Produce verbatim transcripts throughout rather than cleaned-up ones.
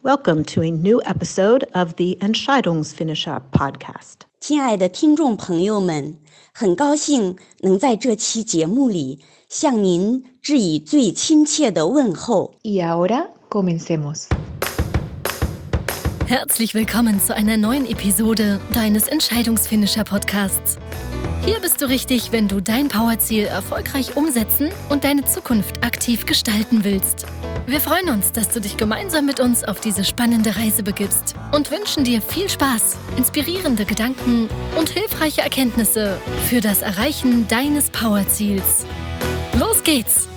Welcome to a new episode of the Entscheidungsfinisher podcast. 亲爱的听众朋友们，很高兴能在这期节目里向您致以最亲切的问候。 Y ahora comencemos. Herzlich willkommen zu einer neuen Episode deines Entscheidungsfinisher-Podcasts. Hier bist du richtig, wenn du dein Powerziel erfolgreich umsetzen und deine Zukunft aktiv gestalten willst. Wir freuen uns, dass du dich gemeinsam mit uns auf diese spannende Reise begibst und wünschen dir viel Spaß, inspirierende Gedanken und hilfreiche Erkenntnisse für das Erreichen deines Powerziels. Los geht's!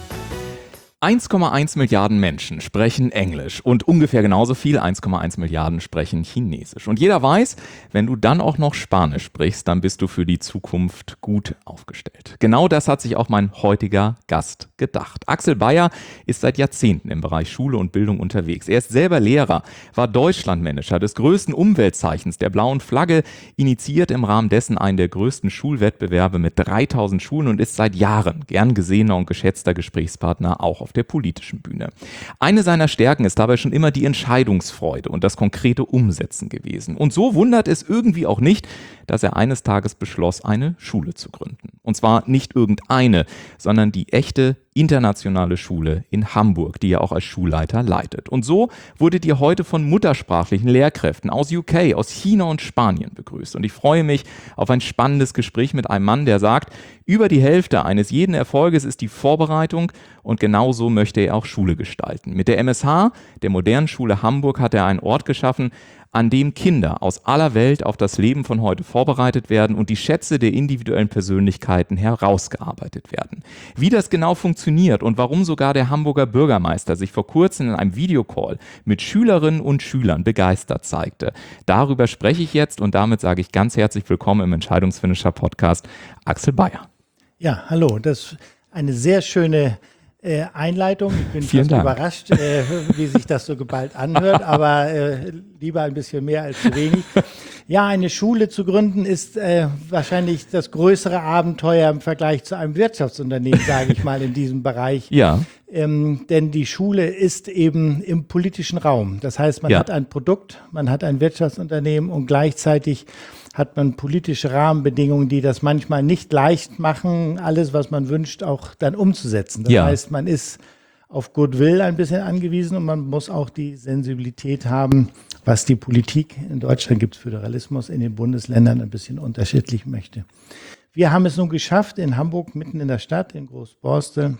eins Komma eins Milliarden Menschen sprechen Englisch und ungefähr genauso viel, eins Komma eins Milliarden sprechen Chinesisch. Und jeder weiß, wenn du dann auch noch Spanisch sprichst, dann bist du für die Zukunft gut aufgestellt. Genau das hat sich auch mein heutiger Gast gedacht. Axel Beyer ist seit Jahrzehnten im Bereich Schule und Bildung unterwegs. Er ist selber Lehrer, war Deutschlandmanager des größten Umweltzeichens der blauen Flagge, initiiert im Rahmen dessen einen der größten Schulwettbewerbe mit dreitausend Schulen und ist seit Jahren gern gesehener und geschätzter Gesprächspartner auch auf der politischen Bühne. Eine seiner Stärken ist dabei schon immer die Entscheidungsfreude und das konkrete Umsetzen gewesen. Und so wundert es irgendwie auch nicht, dass er eines Tages beschloss, eine Schule zu gründen. Und zwar nicht irgendeine, sondern die echte internationale Schule in Hamburg, die er auch als Schulleiter leitet. Und so wurdet ihr heute von muttersprachlichen Lehrkräften aus U K, aus China und Spanien begrüßt. Und ich freue mich auf ein spannendes Gespräch mit einem Mann, der sagt, über die Hälfte eines jeden Erfolges ist die Vorbereitung und genauso möchte er auch Schule gestalten. Mit der M S H, der Modernen Schule Hamburg, hat er einen Ort geschaffen, an dem Kinder aus aller Welt auf das Leben von heute vorbereitet werden und die Schätze der individuellen Persönlichkeiten herausgearbeitet werden. Wie das genau funktioniert und warum sogar der Hamburger Bürgermeister sich vor kurzem in einem Videocall mit Schülerinnen und Schülern begeistert zeigte, darüber spreche ich jetzt und damit sage ich ganz herzlich willkommen im Entscheidungsfinisher Podcast, Axel Beyer. Ja, hallo, das ist eine sehr schöne Äh, Einleitung. Ich bin Vielen fast Dank. überrascht, äh, wie sich das so geballt anhört, aber äh, lieber ein bisschen mehr als zu wenig. Ja, eine Schule zu gründen ist äh, wahrscheinlich das größere Abenteuer im Vergleich zu einem Wirtschaftsunternehmen, sage ich mal, in diesem Bereich. Ja. Ähm, denn die Schule ist eben im politischen Raum. Das heißt, man Ja. hat ein Produkt, man hat ein Wirtschaftsunternehmen und gleichzeitig hat man politische Rahmenbedingungen, die das manchmal nicht leicht machen, alles, was man wünscht, auch dann umzusetzen. Das Ja. heißt, man ist auf Goodwill ein bisschen angewiesen und man muss auch die Sensibilität haben, was die Politik, in Deutschland gibt es Föderalismus, in den Bundesländern ein bisschen unterschiedlich möchte. Wir haben es nun geschafft, in Hamburg, mitten in der Stadt, in Großborstel,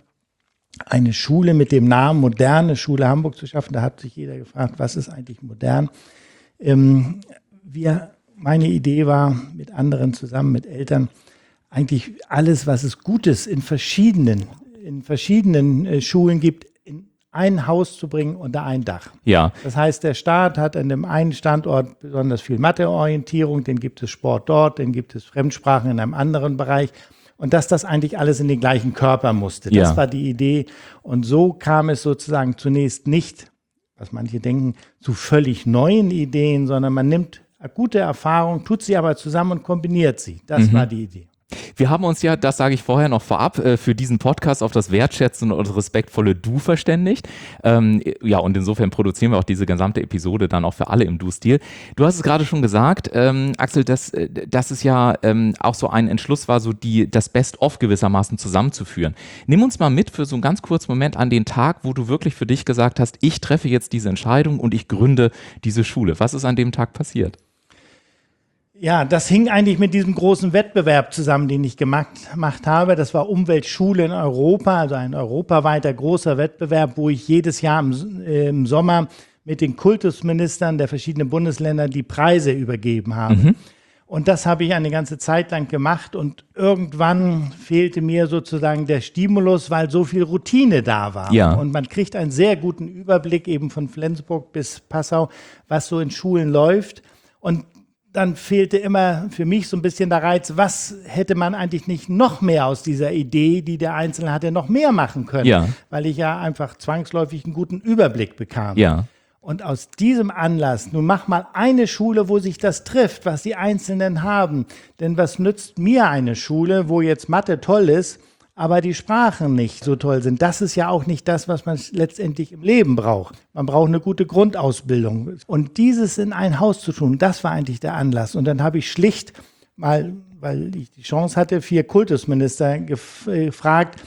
eine Schule mit dem Namen Moderne Schule Hamburg zu schaffen. Da hat sich jeder gefragt, was ist eigentlich modern? Ähm, wir Meine Idee war, mit anderen zusammen, mit Eltern, eigentlich alles, was es Gutes in verschiedenen, in verschiedenen äh, Schulen gibt, in ein Haus zu bringen unter ein Dach. Ja. Das heißt, der Staat hat an dem einen Standort besonders viel Matheorientierung, dann gibt es Sport dort, dann gibt es Fremdsprachen in einem anderen Bereich. Und dass das eigentlich alles in den gleichen Körper musste. Das Ja. war die Idee. Und so kam es sozusagen zunächst nicht, was manche denken, zu völlig neuen Ideen, sondern man nimmt gute Erfahrung, tut sie aber zusammen und kombiniert sie. Das Mhm. war die Idee. Wir haben uns ja, das sage ich vorher noch vorab, äh, für diesen Podcast auf das wertschätzende und respektvolle Du verständigt. Ähm, ja, und insofern produzieren wir auch diese gesamte Episode dann auch für alle im Du-Stil. Du hast es gerade schon gesagt, ähm, Axel, dass, äh, dass es ja ähm, auch so ein Entschluss war, so die, das Best-of gewissermaßen zusammenzuführen. Nimm uns mal mit für so einen ganz kurzen Moment an den Tag, wo du wirklich für dich gesagt hast, ich treffe jetzt diese Entscheidung und ich gründe diese Schule. Was ist an dem Tag passiert? Ja, das hing eigentlich mit diesem großen Wettbewerb zusammen, den ich gemacht, gemacht habe. Das war Umweltschule in Europa, also ein europaweiter großer Wettbewerb, wo ich jedes Jahr im, äh, im Sommer mit den Kultusministern der verschiedenen Bundesländer die Preise übergeben habe. Mhm. Und das habe ich eine ganze Zeit lang gemacht und irgendwann fehlte mir sozusagen der Stimulus, weil so viel Routine da war. Ja. Und man kriegt einen sehr guten Überblick eben von Flensburg bis Passau, was so in Schulen läuft. Und dann fehlte immer für mich so ein bisschen der Reiz, was hätte man eigentlich nicht noch mehr aus dieser Idee, die der Einzelne hatte, noch mehr machen können, Ja. weil ich ja einfach zwangsläufig einen guten Überblick bekam. Ja. Und aus diesem Anlass, nun mach mal eine Schule, wo sich das trifft, was die Einzelnen haben. Denn was nützt mir eine Schule, wo jetzt Mathe toll ist, aber die Sprachen nicht so toll sind. Das ist ja auch nicht das, was man letztendlich im Leben braucht. Man braucht eine gute Grundausbildung. Und dieses in ein Haus zu tun, das war eigentlich der Anlass. Und dann habe ich schlicht mal, weil ich die Chance hatte, vier Kultusminister gef- gefragt,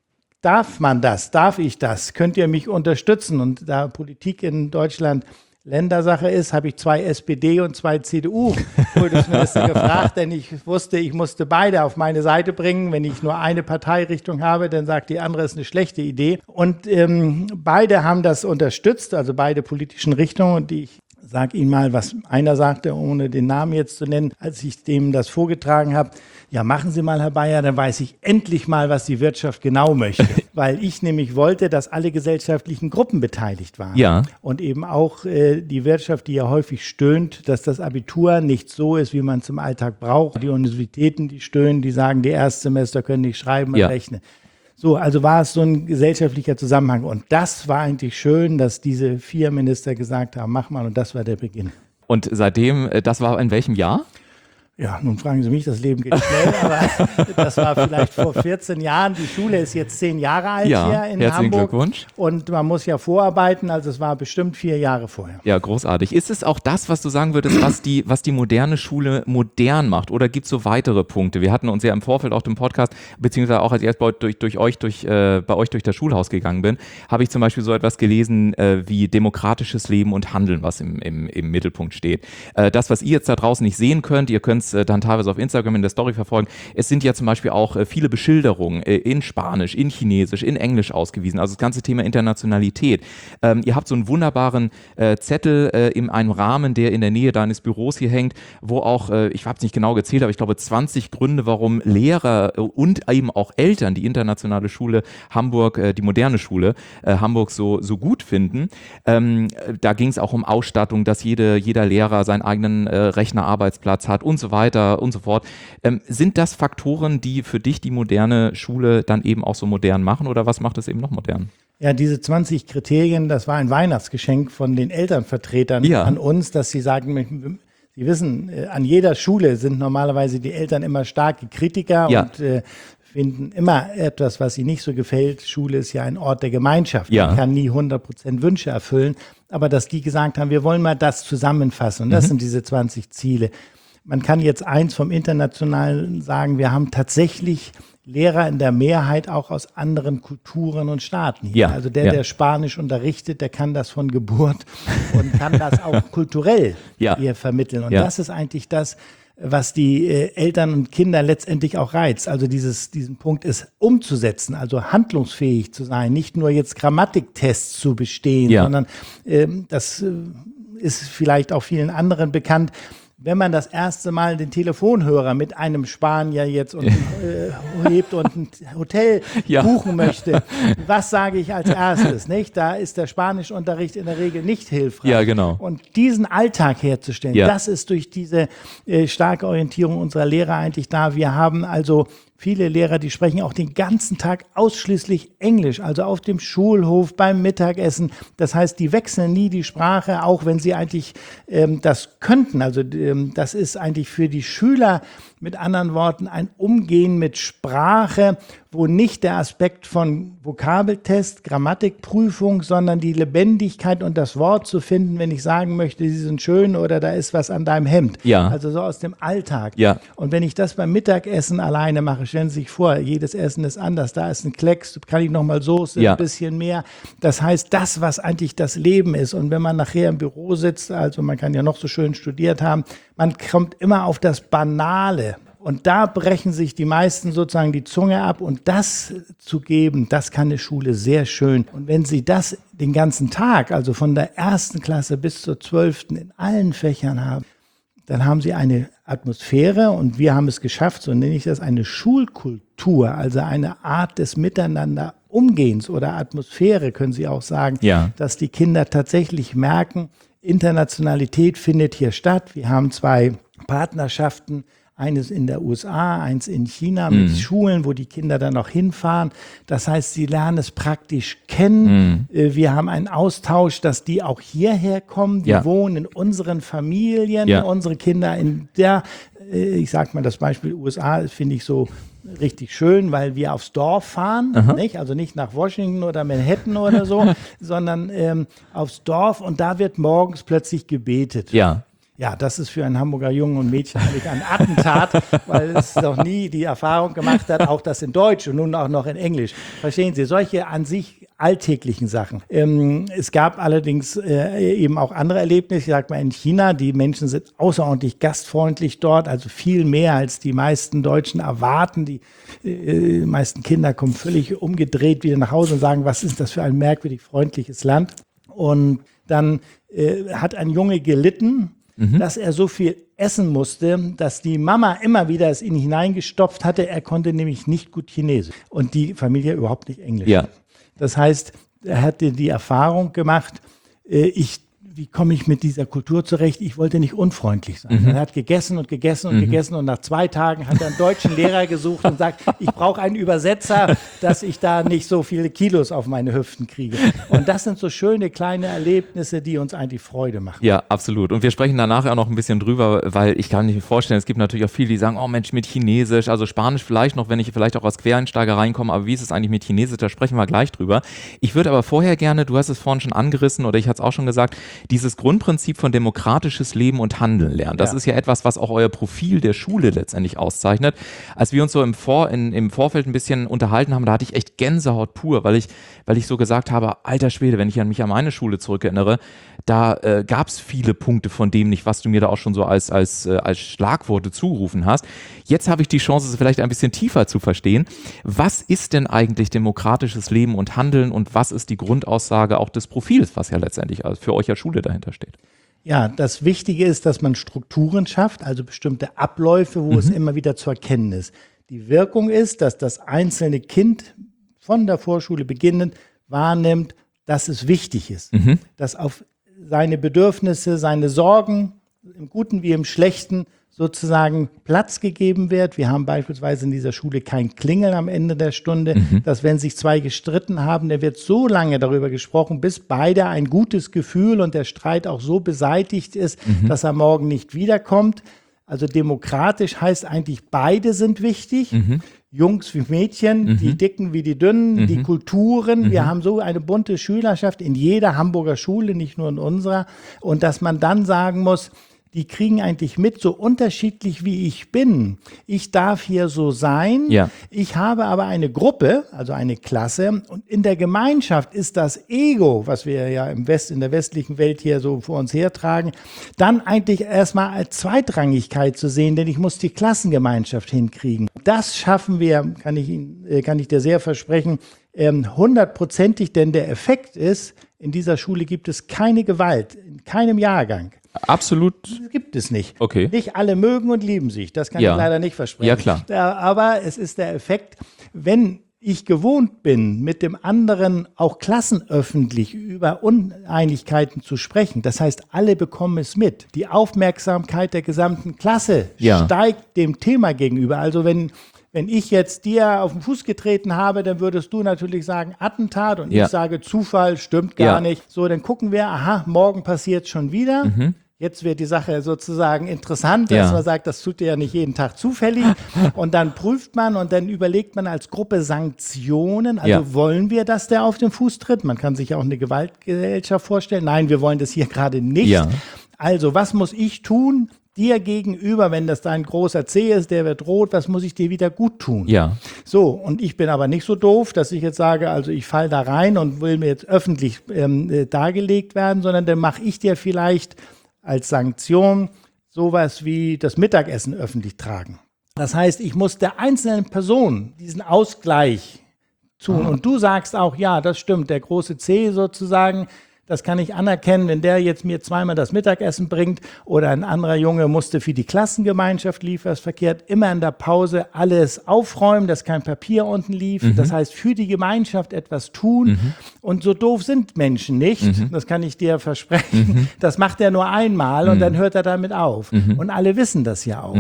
darf man das? Darf ich das? Könnt ihr mich unterstützen? Und da Politik in Deutschland Ländersache ist, habe ich zwei S P D und zwei C D U-Kultusminister gefragt, denn ich wusste, ich musste beide auf meine Seite bringen. Wenn ich nur eine Parteirichtung habe, dann sagt die andere, ist eine schlechte Idee. Und ähm, beide haben das unterstützt, also beide politischen Richtungen. Und ich sage Ihnen mal, was einer sagte, ohne den Namen jetzt zu nennen, als ich dem das vorgetragen habe. Ja, machen Sie mal, Herr Bayer, dann weiß ich endlich mal, was die Wirtschaft genau möchte. Weil ich nämlich wollte, dass alle gesellschaftlichen Gruppen beteiligt waren. Ja. Und eben auch äh, die Wirtschaft, die ja häufig stöhnt, dass das Abitur nicht so ist, wie man es im Alltag braucht. Die Universitäten, die stöhnen, die sagen, die Erstsemester können nicht schreiben und ja. rechnen. So, also war es so ein gesellschaftlicher Zusammenhang. Und das war eigentlich schön, dass diese vier Minister gesagt haben, mach mal. Und das war der Beginn. Und seitdem, das war in welchem Jahr? Ja, nun fragen Sie mich, das Leben geht schnell, aber das war vielleicht vor vierzehn Jahren. Die Schule ist jetzt zehn Jahre alt ja, hier in herzlichen Hamburg. Glückwunsch. Und man muss ja vorarbeiten, also es war bestimmt vier Jahre vorher. Ja, großartig. Ist es auch das, was du sagen würdest, was die, was die moderne Schule modern macht? Oder gibt es so weitere Punkte? Wir hatten uns ja im Vorfeld auch dem Podcast, beziehungsweise auch als ich erst bei, durch, durch euch, durch, äh, bei euch durch das Schulhaus gegangen bin, habe ich zum Beispiel so etwas gelesen äh, wie demokratisches Leben und Handeln, was im, im, im Mittelpunkt steht. Äh, das, was ihr jetzt da draußen nicht sehen könnt, ihr könnt es äh, dann teilweise auf Instagram in der Story verfolgen. Es sind ja zum Beispiel auch äh, viele Beschilderungen äh, in Spanisch, in Chinesisch, in Englisch ausgewiesen. Also das ganze Thema Internationalität. Ähm, ihr habt so einen wunderbaren äh, Zettel äh, in einem Rahmen, der in der Nähe deines Büros hier hängt, wo auch, äh, ich habe es nicht genau gezählt, aber ich glaube zwanzig Gründe, warum Lehrer äh, und eben auch Eltern die internationale Schule Hamburg, äh, die moderne Schule äh, Hamburg so, so gut finden. Ähm, da ging es auch um Ausstattung, dass jede, jeder Lehrer seinen eigenen äh, Rechnerarbeitsplatz hat und so weiter und so fort. Ähm, sind das Faktoren, die für dich die moderne Schule dann eben auch so modern machen oder was macht es eben noch modern? Ja, diese zwanzig Kriterien, das war ein Weihnachtsgeschenk von den Elternvertretern ja. an uns, dass sie sagen, Sie wissen, an jeder Schule sind normalerweise die Eltern immer starke Kritiker ja. und äh, finden immer etwas, was ihnen nicht so gefällt. Schule ist ja ein Ort der Gemeinschaft. Ja. Man kann nie hundert Prozent Wünsche erfüllen, aber dass die gesagt haben, wir wollen mal das zusammenfassen und das mhm. sind diese zwanzig Ziele. Man kann jetzt eins vom Internationalen sagen, wir haben tatsächlich Lehrer in der Mehrheit auch aus anderen Kulturen und Staaten hier. Ja, also der, ja. der Spanisch unterrichtet, der kann das von Geburt und kann das auch kulturell ja. hier vermitteln. Und ja. das ist eigentlich das, was die äh, Eltern und Kinder letztendlich auch reizt. Also dieses, diesen Punkt ist umzusetzen, also handlungsfähig zu sein, nicht nur jetzt Grammatiktests zu bestehen, ja. sondern äh, das äh, ist vielleicht auch vielen anderen bekannt. Wenn man das erste Mal den Telefonhörer mit einem Spanier jetzt und, äh, hebt und ein Hotel ja. buchen möchte, was sage ich als erstes? Nicht? Da ist der Spanischunterricht in der Regel nicht hilfreich. Ja, genau. Und diesen Alltag herzustellen, ja. das ist durch diese äh, starke Orientierung unserer Lehrer eigentlich da. Wir haben also viele Lehrer, die sprechen auch den ganzen Tag ausschließlich Englisch, also auf dem Schulhof, beim Mittagessen. Das heißt, die wechseln nie die Sprache, auch wenn sie eigentlich ähm, das könnten. Also ähm, das ist eigentlich für die Schüler mit anderen Worten ein Umgehen mit Sprache, wo nicht der Aspekt von Vokabeltest, Grammatikprüfung, sondern die Lebendigkeit und das Wort zu finden, wenn ich sagen möchte, sie sind schön oder da ist was an deinem Hemd. Ja. Also so aus dem Alltag. Ja. Und wenn ich das beim Mittagessen alleine mache, stellen Sie sich vor, jedes Essen ist anders. Da ist ein Klecks, kann ich nochmal Soße, ja. ein bisschen mehr. Das heißt, das, was eigentlich das Leben ist. Und wenn man nachher im Büro sitzt, also man kann ja noch so schön studiert haben, man kommt immer auf das Banale. Und da brechen sich die meisten sozusagen die Zunge ab. Und das zu geben, das kann eine Schule sehr schön. Und wenn Sie das den ganzen Tag, also von der ersten Klasse bis zur zwölften in allen Fächern haben, dann haben Sie eine Atmosphäre und wir haben es geschafft, so nenne ich das, eine Schulkultur, also eine Art des Miteinander-Umgehens oder Atmosphäre, können Sie auch sagen, ja. dass die Kinder tatsächlich merken, Internationalität findet hier statt. Wir haben zwei Partnerschaften eines in der U S A, eins in China mit Mhm. Schulen, wo die Kinder dann auch hinfahren. Das heißt, sie lernen es praktisch kennen. Mhm. Äh, Wir haben einen Austausch, dass die auch hierher kommen. Die Ja. wohnen in unseren Familien, Ja. unsere Kinder in der, äh, ich sag mal das Beispiel U S A, finde ich so richtig schön, weil wir aufs Dorf fahren, nicht? Also nicht nach Washington oder Manhattan oder so, sondern ähm, aufs Dorf und da wird morgens plötzlich gebetet. Ja. Ja, das ist für einen Hamburger Jungen und Mädchen eigentlich ein Attentat, weil es noch nie die Erfahrung gemacht hat, auch das in Deutsch und nun auch noch in Englisch. Verstehen Sie, solche an sich alltäglichen Sachen. Ähm, es gab allerdings äh, eben auch andere Erlebnisse, ich sag mal in China, die Menschen sind außerordentlich gastfreundlich dort, also viel mehr als die meisten Deutschen erwarten. Die äh, meisten Kinder kommen völlig umgedreht wieder nach Hause und sagen, was ist das für ein merkwürdig freundliches Land? Und dann äh, hat ein Junge gelitten, dass er so viel essen musste, dass die Mama immer wieder es in ihn hineingestopft hatte. Er konnte nämlich nicht gut Chinesisch und die Familie überhaupt nicht Englisch. Ja. Das heißt, er hatte die Erfahrung gemacht, äh, ich, wie komme ich mit dieser Kultur zurecht? Ich wollte nicht unfreundlich sein. Mhm. Er hat gegessen und gegessen und Mhm. gegessen und nach zwei Tagen hat er einen deutschen Lehrer gesucht und sagt, ich brauche einen Übersetzer, dass ich da nicht so viele Kilos auf meine Hüften kriege. Und das sind so schöne kleine Erlebnisse, die uns eigentlich Freude machen. Ja, absolut. Und wir sprechen da nachher auch noch ein bisschen drüber, weil ich kann mir vorstellen, es gibt natürlich auch viele, die sagen, oh Mensch, mit Chinesisch, also Spanisch vielleicht noch, wenn ich vielleicht auch als Quereinsteiger reinkomme, aber wie ist es eigentlich mit Chinesisch, da sprechen wir gleich drüber. Ich würde aber vorher gerne, du hast es vorhin schon angerissen oder ich hatte es auch schon gesagt, dieses Grundprinzip von demokratisches Leben und Handeln lernen. Das Ja. ist ja etwas, was auch euer Profil der Schule letztendlich auszeichnet. Als wir uns so im, Vor, in, im Vorfeld ein bisschen unterhalten haben, da hatte ich echt Gänsehaut pur, weil ich, weil ich so gesagt habe, alter Schwede, wenn ich an mich an meine Schule zurückerinnere, da äh, gab es viele Punkte von dem nicht, was du mir da auch schon so als, als, äh, als Schlagworte zugerufen hast. Jetzt habe ich die Chance, es vielleicht ein bisschen tiefer zu verstehen. Was ist denn eigentlich demokratisches Leben und Handeln und was ist die Grundaussage auch des Profils, was ja letztendlich für euch als Schule dahinter steht? Ja, das Wichtige ist, dass man Strukturen schafft, also bestimmte Abläufe, wo es immer wieder zu erkennen ist. Die Wirkung ist, dass das einzelne Kind von der Vorschule beginnend wahrnimmt, dass es wichtig ist, Mhm. dass auf seine Bedürfnisse, seine Sorgen, im Guten wie im Schlechten, sozusagen Platz gegeben wird. Wir haben beispielsweise in dieser Schule kein Klingeln am Ende der Stunde, Mhm. dass wenn sich zwei gestritten haben, der wird so lange darüber gesprochen, bis beide ein gutes Gefühl und der Streit auch so beseitigt ist, Mhm. dass er morgen nicht wiederkommt. Also demokratisch heißt eigentlich, beide sind wichtig. Mhm. Jungs wie Mädchen, die Dicken wie die Dünnen, die Kulturen. Wir Mhm. haben so eine bunte Schülerschaft in jeder Hamburger Schule, nicht nur in unserer. Und dass man dann sagen muss, die kriegen eigentlich mit, so unterschiedlich wie ich bin. Ich darf hier so sein. Ja. Ich habe aber eine Gruppe, also eine Klasse. Und in der Gemeinschaft ist das Ego, was wir ja im West, in der westlichen Welt hier so vor uns hertragen, dann eigentlich erstmal als Zweitrangigkeit zu sehen, denn ich muss die Klassengemeinschaft hinkriegen. Das schaffen wir, kann ich Ihnen, äh, kann ich dir sehr versprechen, ähm, hundertprozentig, denn der Effekt ist, in dieser Schule gibt es keine Gewalt, in keinem Jahrgang. Absolut. Das gibt es nicht. Okay. Nicht alle mögen und lieben sich, das kann Ja. ich leider nicht versprechen. Ja, klar. Ja, aber es ist der Effekt, wenn ich gewohnt bin, mit dem anderen auch klassenöffentlich über Uneinigkeiten zu sprechen, das heißt, alle bekommen es mit. Die Aufmerksamkeit der gesamten Klasse Ja. steigt dem Thema gegenüber. Also wenn Wenn ich jetzt dir auf den Fuß getreten habe, dann würdest du natürlich sagen Attentat und Ja. ich sage Zufall, stimmt gar Ja. nicht. So, dann gucken wir, aha, morgen passiert schon wieder. Mhm. Jetzt wird die Sache sozusagen interessant, Ja. dass man sagt, das tut ja nicht jeden Tag zufällig. Und dann prüft man und dann überlegt man als Gruppe Sanktionen. Also Ja. wollen wir, dass der auf den Fuß tritt? Man kann sich ja auch eine Gewaltgesellschaft vorstellen. Nein, wir wollen das hier gerade nicht. Ja. Also, was muss ich tun? Dir gegenüber, wenn das dein großer C ist, der wird rot, was muss ich dir wieder gut tun? Ja. So, und ich bin aber nicht so doof, dass ich jetzt sage, also ich falle da rein und will mir jetzt öffentlich ähm, äh, dargelegt werden, sondern dann mache ich dir vielleicht als Sanktion sowas wie das Mittagessen öffentlich tragen. Das heißt, ich muss der einzelnen Person diesen Ausgleich tun. Und du sagst auch, ja, das stimmt, der große C sozusagen, das kann ich anerkennen, wenn der jetzt mir zweimal das Mittagessen bringt oder ein anderer Junge musste für die Klassengemeinschaft Liefersverkehrt immer in der Pause alles aufräumen, dass kein Papier unten lief. Mhm. Das heißt, für die Gemeinschaft etwas tun. Mhm. Und so doof sind Menschen nicht. Mhm. Das kann ich dir versprechen. Mhm. Das macht er nur einmal und Mhm. dann hört er damit auf. Mhm. Und alle wissen das ja auch. Mhm.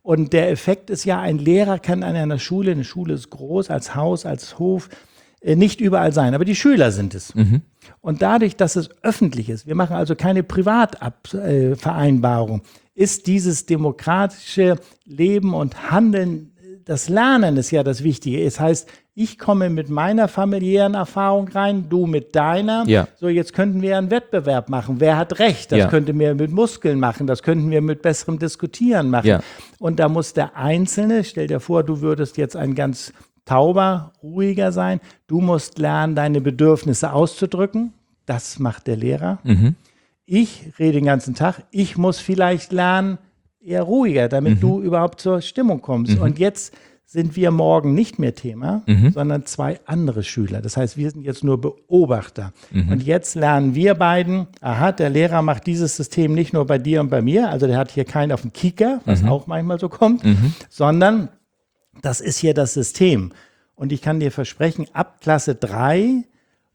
Und der Effekt ist ja, ein Lehrer kann an einer Schule, eine Schule ist groß, als Haus, als Hof, äh, nicht überall sein, aber die Schüler sind es. Mhm. Und dadurch, dass es öffentlich ist, wir machen also keine Privatvereinbarung, ist dieses demokratische Leben und Handeln, das Lernen ist ja das Wichtige. Es heißt, ich komme mit meiner familiären Erfahrung rein, du mit deiner. Ja. So, jetzt könnten wir einen Wettbewerb machen. Wer hat recht? Das ja. könnten wir mit Muskeln machen. Das könnten wir mit besserem Diskutieren machen. Ja. Und da muss der Einzelne, stell dir vor, du würdest jetzt ein ganz tauber, ruhiger sein. Du musst lernen, deine Bedürfnisse auszudrücken. Das macht der Lehrer. Mhm. Ich rede den ganzen Tag. Ich muss vielleicht lernen, eher ruhiger, damit mhm. du überhaupt zur Stimmung kommst. Mhm. Und jetzt sind wir morgen nicht mehr Thema, mhm. sondern zwei andere Schüler. Das heißt, wir sind jetzt nur Beobachter. Mhm. Und jetzt lernen wir beiden, aha, der Lehrer macht dieses System nicht nur bei dir und bei mir, also der hat hier keinen auf dem Kieker, was mhm. auch manchmal so kommt, mhm. sondern das ist hier das System. Und ich kann dir versprechen, ab Klasse drei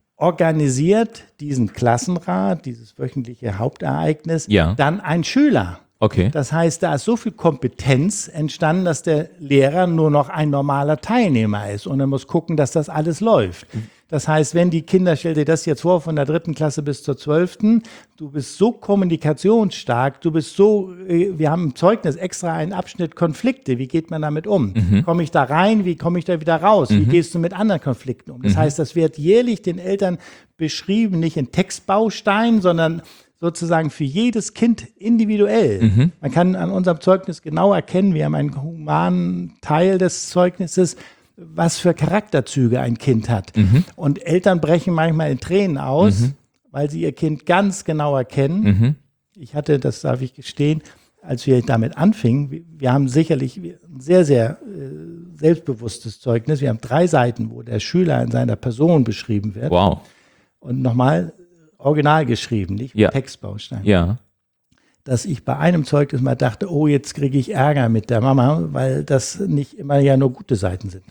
organisiert diesen Klassenrat, dieses wöchentliche Hauptereignis, ja. dann ein Schüler. Okay. Das heißt, da ist so viel Kompetenz entstanden, dass der Lehrer nur noch ein normaler Teilnehmer ist und er muss gucken, dass das alles läuft. Das heißt, wenn die Kinder, stell dir das jetzt vor, von der dritten Klasse bis zur zwölften, du bist so kommunikationsstark, du bist so, wir haben im Zeugnis extra einen Abschnitt Konflikte, wie geht man damit um? Mhm. Komme ich da rein, wie komme ich da wieder raus? Mhm. Wie gehst du mit anderen Konflikten um? Das mhm. heißt, das wird jährlich den Eltern beschrieben, nicht in Textbausteinen, sondern sozusagen für jedes Kind individuell. Mhm. Man kann an unserem Zeugnis genau erkennen, wir haben einen humanen Teil des Zeugnisses, was für Charakterzüge ein Kind hat. Mhm. Und Eltern brechen manchmal in Tränen aus, mhm. weil sie ihr Kind ganz genau erkennen. Mhm. Ich hatte, das darf ich gestehen, als wir damit anfingen, wir haben sicherlich ein sehr, sehr äh, selbstbewusstes Zeugnis. Wir haben drei Seiten, wo der Schüler in seiner Person beschrieben wird. Wow. Und nochmal, original geschrieben, nicht ja. Textbaustein. Ja. Dass ich bei einem Zeugnis mal dachte, oh, jetzt kriege ich Ärger mit der Mama, weil das nicht immer ja nur gute Seiten sind.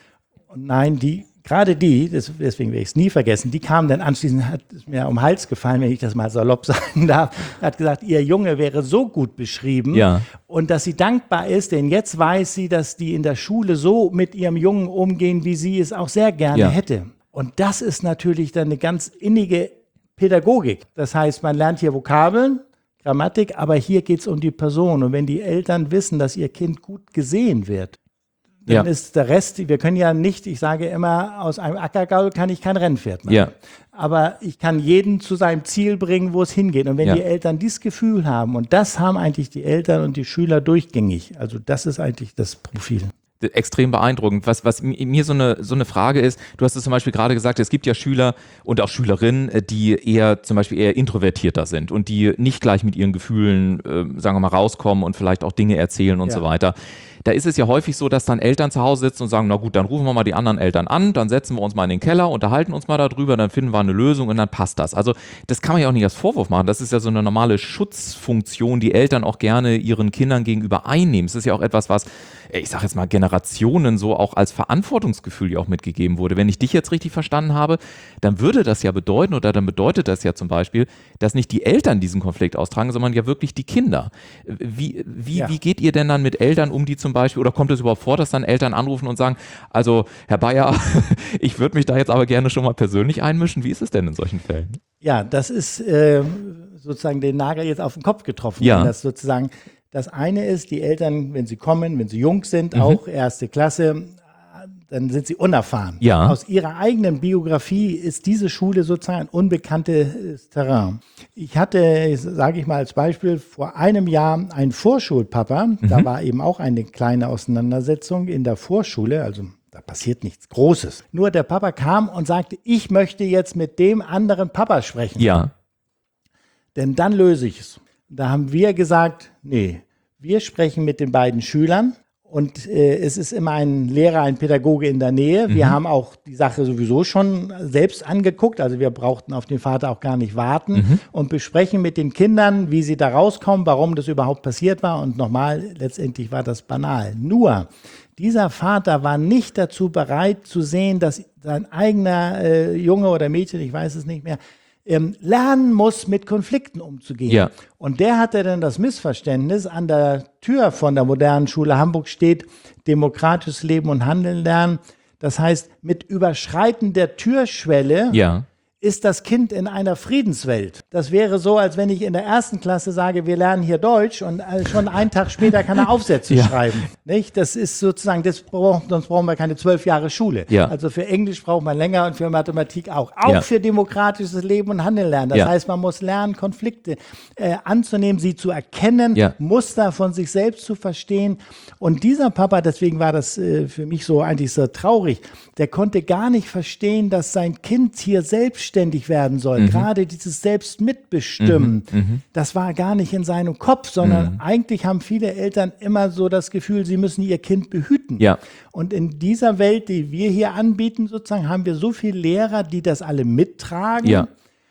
Und nein, die, gerade die, das, deswegen werde ich es nie vergessen, die kamen dann anschließend, hat es mir um den Hals gefallen, wenn ich das mal salopp sagen darf, hat gesagt, ihr Junge wäre so gut beschrieben ja. und dass sie dankbar ist, denn jetzt weiß sie, dass die in der Schule so mit ihrem Jungen umgehen, wie sie es auch sehr gerne ja. hätte. Und das ist natürlich dann eine ganz innige Pädagogik. Das heißt, man lernt hier Vokabeln, Grammatik, aber hier geht es um die Person. Und wenn die Eltern wissen, dass ihr Kind gut gesehen wird, dann ja. ist der Rest, wir können ja nicht, ich sage immer, aus einem Ackergaul kann ich kein Rennpferd machen. Ja. Aber ich kann jeden zu seinem Ziel bringen, wo es hingeht. Und wenn ja. die Eltern dieses Gefühl haben, und das haben eigentlich die Eltern und die Schüler durchgängig, also das ist eigentlich das Profil. Extrem beeindruckend. Was, was mir so eine, so eine Frage ist, du hast es zum Beispiel gerade gesagt, es gibt ja Schüler und auch Schülerinnen, die eher zum Beispiel eher introvertierter sind und die nicht gleich mit ihren Gefühlen, äh, sagen wir mal, rauskommen und vielleicht auch Dinge erzählen und ja. so weiter. Da ist es ja häufig so, dass dann Eltern zu Hause sitzen und sagen, na gut, dann rufen wir mal die anderen Eltern an, dann setzen wir uns mal in den Keller, unterhalten uns mal darüber, dann finden wir eine Lösung und dann passt das. Also das kann man ja auch nicht als Vorwurf machen. Das ist ja so eine normale Schutzfunktion, die Eltern auch gerne ihren Kindern gegenüber einnehmen. Es ist ja auch etwas, was, ich sage jetzt mal, Generationen so auch als Verantwortungsgefühl ja auch mitgegeben wurde. Wenn ich dich jetzt richtig verstanden habe, dann würde das ja bedeuten, oder dann bedeutet das ja zum Beispiel, dass nicht die Eltern diesen Konflikt austragen, sondern ja wirklich die Kinder. Wie, wie, ja. wie geht ihr denn dann mit Eltern um, die zum Beispiel, oder kommt es überhaupt vor, dass dann Eltern anrufen und sagen, also Herr Bayer, ich würde mich da jetzt aber gerne schon mal persönlich einmischen. Wie ist es denn in solchen Fällen? Ja, das ist äh, sozusagen den Nagel jetzt auf den Kopf getroffen. Ja. Das sozusagen, das eine ist, die Eltern, wenn sie kommen, wenn sie jung sind, mhm. auch erste Klasse, dann sind sie unerfahren. Ja. Aus ihrer eigenen Biografie ist diese Schule sozusagen ein unbekanntes Terrain. Ich hatte, sage ich mal als Beispiel, vor einem Jahr einen Vorschulpapa, mhm. da war eben auch eine kleine Auseinandersetzung in der Vorschule, also da passiert nichts Großes. Nur der Papa kam und sagte, ich möchte jetzt mit dem anderen Papa sprechen. Ja. Denn dann löse ich es. Da haben wir gesagt, nee, wir sprechen mit den beiden Schülern. Und äh, es ist immer ein Lehrer, ein Pädagoge in der Nähe. Wir mhm. haben auch die Sache sowieso schon selbst angeguckt. Also wir brauchten auf den Vater auch gar nicht warten mhm. und besprechen mit den Kindern, wie sie da rauskommen, warum das überhaupt passiert war. Und nochmal, letztendlich war das banal. Nur, dieser Vater war nicht dazu bereit zu sehen, dass sein eigener äh, Junge oder Mädchen, ich weiß es nicht mehr, ähm, lernen muss, mit Konflikten umzugehen. Ja. Und der hatte dann das Missverständnis, an der Tür von der modernen Schule Hamburg steht, demokratisches Leben und Handeln lernen. Das heißt, mit Überschreiten der Türschwelle Ja. ist das Kind in einer Friedenswelt. Das wäre so, als wenn ich in der ersten Klasse sage, wir lernen hier Deutsch und schon einen Tag später kann er Aufsätze Ja. schreiben. Nicht? Das ist sozusagen, das braucht, sonst brauchen wir keine zwölf Jahre Schule. Ja. Also für Englisch braucht man länger und für Mathematik auch. Auch Ja. für demokratisches Leben und Handeln lernen. Das Ja. heißt, man muss lernen, Konflikte äh, anzunehmen, sie zu erkennen, Ja. Muster von sich selbst zu verstehen. Und dieser Papa, deswegen war das äh, für mich so eigentlich so traurig, der konnte gar nicht verstehen, dass sein Kind hier selbstständig werden soll. Mhm. Gerade dieses Selbstmitbestimmen, Mhm. das war gar nicht in seinem Kopf, sondern Mhm. eigentlich haben viele Eltern immer so das Gefühl, sie müssen ihr Kind behüten. Ja. Und in dieser Welt, die wir hier anbieten, sozusagen, haben wir so viele Lehrer, die das alle mittragen. Ja.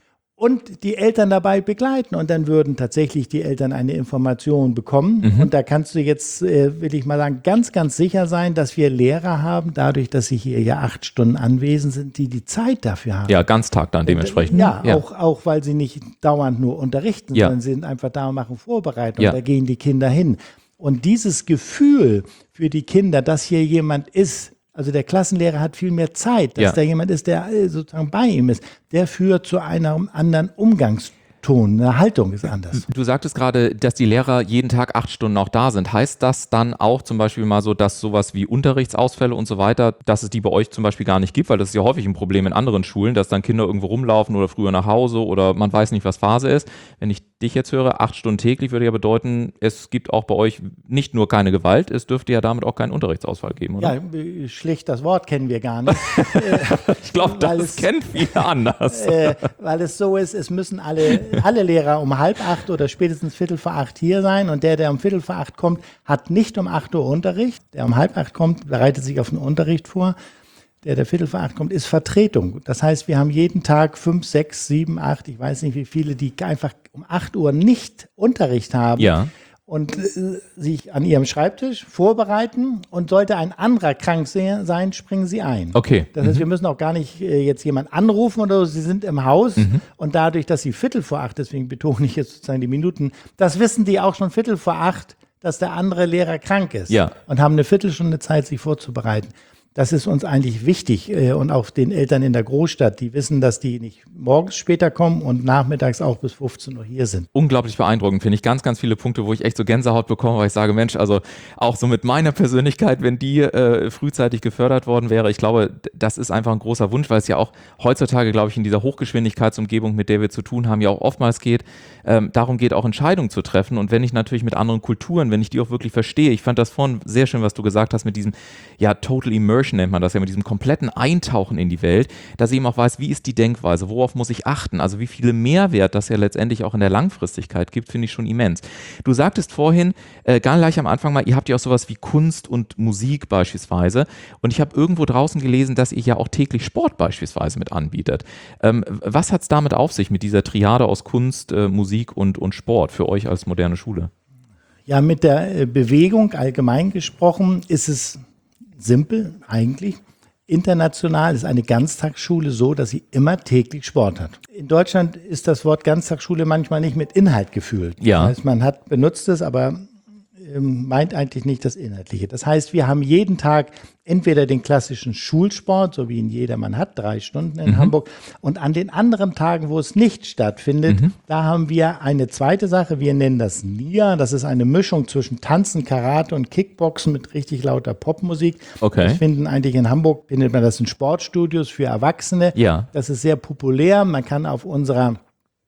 Und die Eltern dabei begleiten. Und dann würden tatsächlich die Eltern eine Information bekommen. Mhm. Und da kannst du jetzt, äh, will ich mal sagen, ganz, ganz sicher sein, dass wir Lehrer haben, dadurch, dass sie hier ja acht Stunden anwesend sind, die die Zeit dafür haben. Ja, Ganztag dann dementsprechend. Ja, Auch, auch weil sie nicht dauernd nur unterrichten, Ja. sondern sie sind einfach da und machen Vorbereitung. Ja. Da gehen die Kinder hin. Und dieses Gefühl für die Kinder, dass hier jemand ist, also der Klassenlehrer hat viel mehr Zeit, dass Ja. da jemand ist, der äh, sozusagen bei ihm ist, der führt zu einem anderen Umgangston. Eine Haltung ist anders. Du sagtest gerade, dass die Lehrer jeden Tag acht Stunden auch da sind. Heißt das dann auch zum Beispiel mal so, dass sowas wie Unterrichtsausfälle und so weiter, dass es die bei euch zum Beispiel gar nicht gibt? Weil das ist ja häufig ein Problem in anderen Schulen, dass dann Kinder irgendwo rumlaufen oder früher nach Hause oder man weiß nicht, was Phase ist. Wenn ich dich jetzt höre, acht Stunden täglich würde ja bedeuten, es gibt auch bei euch nicht nur keine Gewalt, es dürfte ja damit auch keinen Unterrichtsausfall geben, oder? Ja, äh, schlicht das Wort kennen wir gar nicht. Ich glaube, weil das es- kennen viele anders. äh, weil es so ist, es müssen alle, alle Lehrer um halb acht oder spätestens Viertel vor acht hier sein und der, der um Viertel vor acht kommt, hat nicht um acht Uhr Unterricht. Der um halb acht kommt, bereitet sich auf den Unterricht vor. Der, der Viertel vor acht kommt, ist Vertretung. Das heißt, wir haben jeden Tag fünf, sechs, sieben, acht, ich weiß nicht wie viele, die einfach um acht Uhr nicht Unterricht haben. Ja. Und äh, sich an ihrem Schreibtisch vorbereiten und sollte ein anderer krank se- sein, springen sie ein. Okay. Das heißt, wir müssen auch gar nicht äh, jetzt jemanden anrufen oder so. Sie sind im Haus und dadurch, dass sie Viertel vor acht, deswegen betone ich jetzt sozusagen die Minuten, das wissen die auch schon Viertel vor acht, dass der andere Lehrer krank ist Ja. und haben eine Viertelstunde Zeit, sich vorzubereiten. Das ist uns eigentlich wichtig äh, und auch den Eltern in der Großstadt, die wissen, dass die nicht morgens später kommen und nachmittags auch bis fünfzehn Uhr hier sind. Unglaublich beeindruckend, finde ich. Ganz, ganz viele Punkte, wo ich echt so Gänsehaut bekomme, weil ich sage, Mensch, also auch so mit meiner Persönlichkeit, wenn die äh, frühzeitig gefördert worden wäre, ich glaube, d- das ist einfach ein großer Wunsch, weil es ja auch heutzutage, glaube ich, in dieser Hochgeschwindigkeitsumgebung, mit der wir zu tun haben, ja auch oftmals geht, ähm, darum geht, auch Entscheidungen zu treffen. Und wenn ich natürlich mit anderen Kulturen, wenn ich die auch wirklich verstehe, ich fand das vorhin sehr schön, was du gesagt hast, mit diesem, ja, Total Immersion nennt man das ja, mit diesem kompletten Eintauchen in die Welt, dass ich eben auch weiß, wie ist die Denkweise, worauf muss ich achten, also wie viele Mehrwert das ja letztendlich auch in der Langfristigkeit gibt, finde ich schon immens. Du sagtest vorhin, äh, gar gleich am Anfang mal, ihr habt ja auch sowas wie Kunst und Musik beispielsweise und ich habe irgendwo draußen gelesen, dass ihr ja auch täglich Sport beispielsweise mit anbietet. Ähm, was hat es damit auf sich, mit dieser Triade aus Kunst, äh, Musik und, und Sport für euch als moderne Schule? Ja, mit der äh, Bewegung allgemein gesprochen ist es simpel eigentlich. International ist eine Ganztagsschule so, dass sie immer täglich Sport hat. In Deutschland ist das Wort Ganztagsschule manchmal nicht mit Inhalt gefüllt. Ja. Das heißt, man hat benutzt es, aber ähm, meint eigentlich nicht das Inhaltliche. Das heißt, wir haben jeden Tag entweder den klassischen Schulsport, so wie ihn jedermann hat, drei Stunden in Hamburg. Und an den anderen Tagen, wo es nicht stattfindet, da haben wir eine zweite Sache. Wir nennen das N I A. Das ist eine Mischung zwischen Tanzen, Karate und Kickboxen mit richtig lauter Popmusik. Okay. Das finden eigentlich in Hamburg, findet man das in Sportstudios für Erwachsene. Ja. Das ist sehr populär. Man kann auf unserer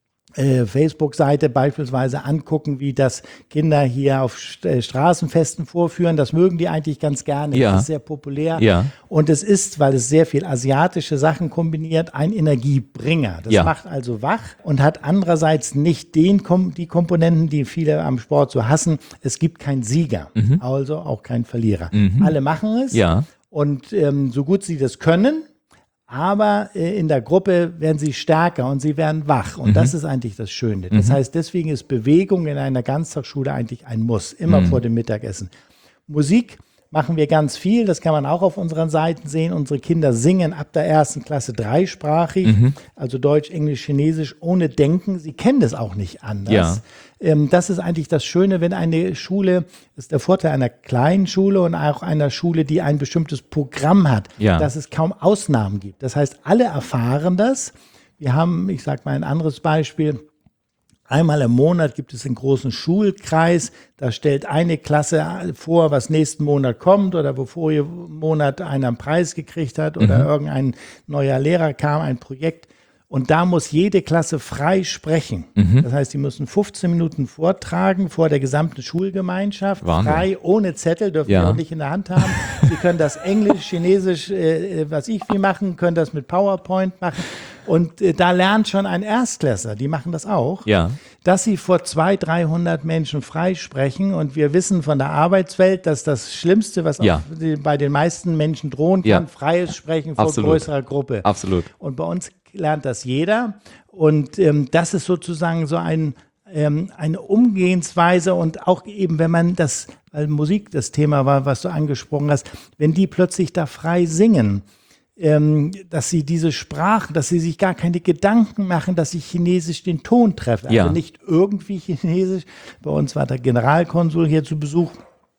äh, Facebook-Seite beispielsweise angucken, wie das Kinder hier auf St- äh, Straßenfesten vorführen. Das mögen die eigentlich ganz gerne. Ja. Das ist sehr populär. Ja. Und es ist, weil es sehr viel asiatische Sachen kombiniert, ein Energiebringer. Das Ja. macht also wach und hat andererseits nicht den, Kom- die Komponenten, die viele am Sport so hassen. Es gibt keinen Sieger, also auch keinen Verlierer. Alle machen es. Ja. Und ähm, so gut sie das können, aber äh, in der Gruppe werden sie stärker und sie werden wach. Und das ist eigentlich das Schöne. Das heißt, deswegen ist Bewegung in einer Ganztagsschule eigentlich ein Muss, immer vor dem Mittagessen. Musik machen wir ganz viel. Das kann man auch auf unseren Seiten sehen. Unsere Kinder singen ab der ersten Klasse dreisprachig, mhm. also Deutsch, Englisch, Chinesisch, ohne Denken. Sie kennen das auch nicht anders. Ja. Ähm, das ist eigentlich das Schöne, wenn eine Schule, das ist der Vorteil einer kleinen Schule und auch einer Schule, die ein bestimmtes Programm hat, ja. dass es kaum Ausnahmen gibt. Das heißt, alle erfahren das. Wir haben, ich sage mal ein anderes Beispiel, einmal im Monat gibt es einen großen Schulkreis, da stellt eine Klasse vor, was nächsten Monat kommt oder wo vorigen Monat einer einen Preis gekriegt hat oder mhm. irgendein neuer Lehrer kam, ein Projekt. Und da muss jede Klasse frei sprechen. Mhm. Das heißt, die müssen fünfzehn Minuten vortragen vor der gesamten Schulgemeinschaft, Wahnsinn. Frei, ohne Zettel, dürfen ja. die auch nicht in der Hand haben. Sie können das Englisch, Chinesisch, äh, was ich wie machen, können das mit PowerPoint machen. Und äh, da lernt schon ein Erstklässler, die machen das auch, ja. dass sie vor zweihundert, dreihundert Menschen freisprechen. Und wir wissen von der Arbeitswelt, dass das Schlimmste, was ja. die, bei den meisten Menschen drohen kann, ja. freies Sprechen vor Absolut. größerer Gruppe. Absolut. Und bei uns lernt das jeder. Und ähm, das ist sozusagen so ein, ähm, eine Umgehensweise. Und auch eben, wenn man das, weil Musik das Thema war, was du angesprochen hast, wenn die plötzlich da frei singen, Ähm, dass sie diese Sprachen, dass sie sich gar keine Gedanken machen, dass sie Chinesisch den Ton treffen. Ja. Also nicht irgendwie Chinesisch. Bei uns war der Generalkonsul hier zu Besuch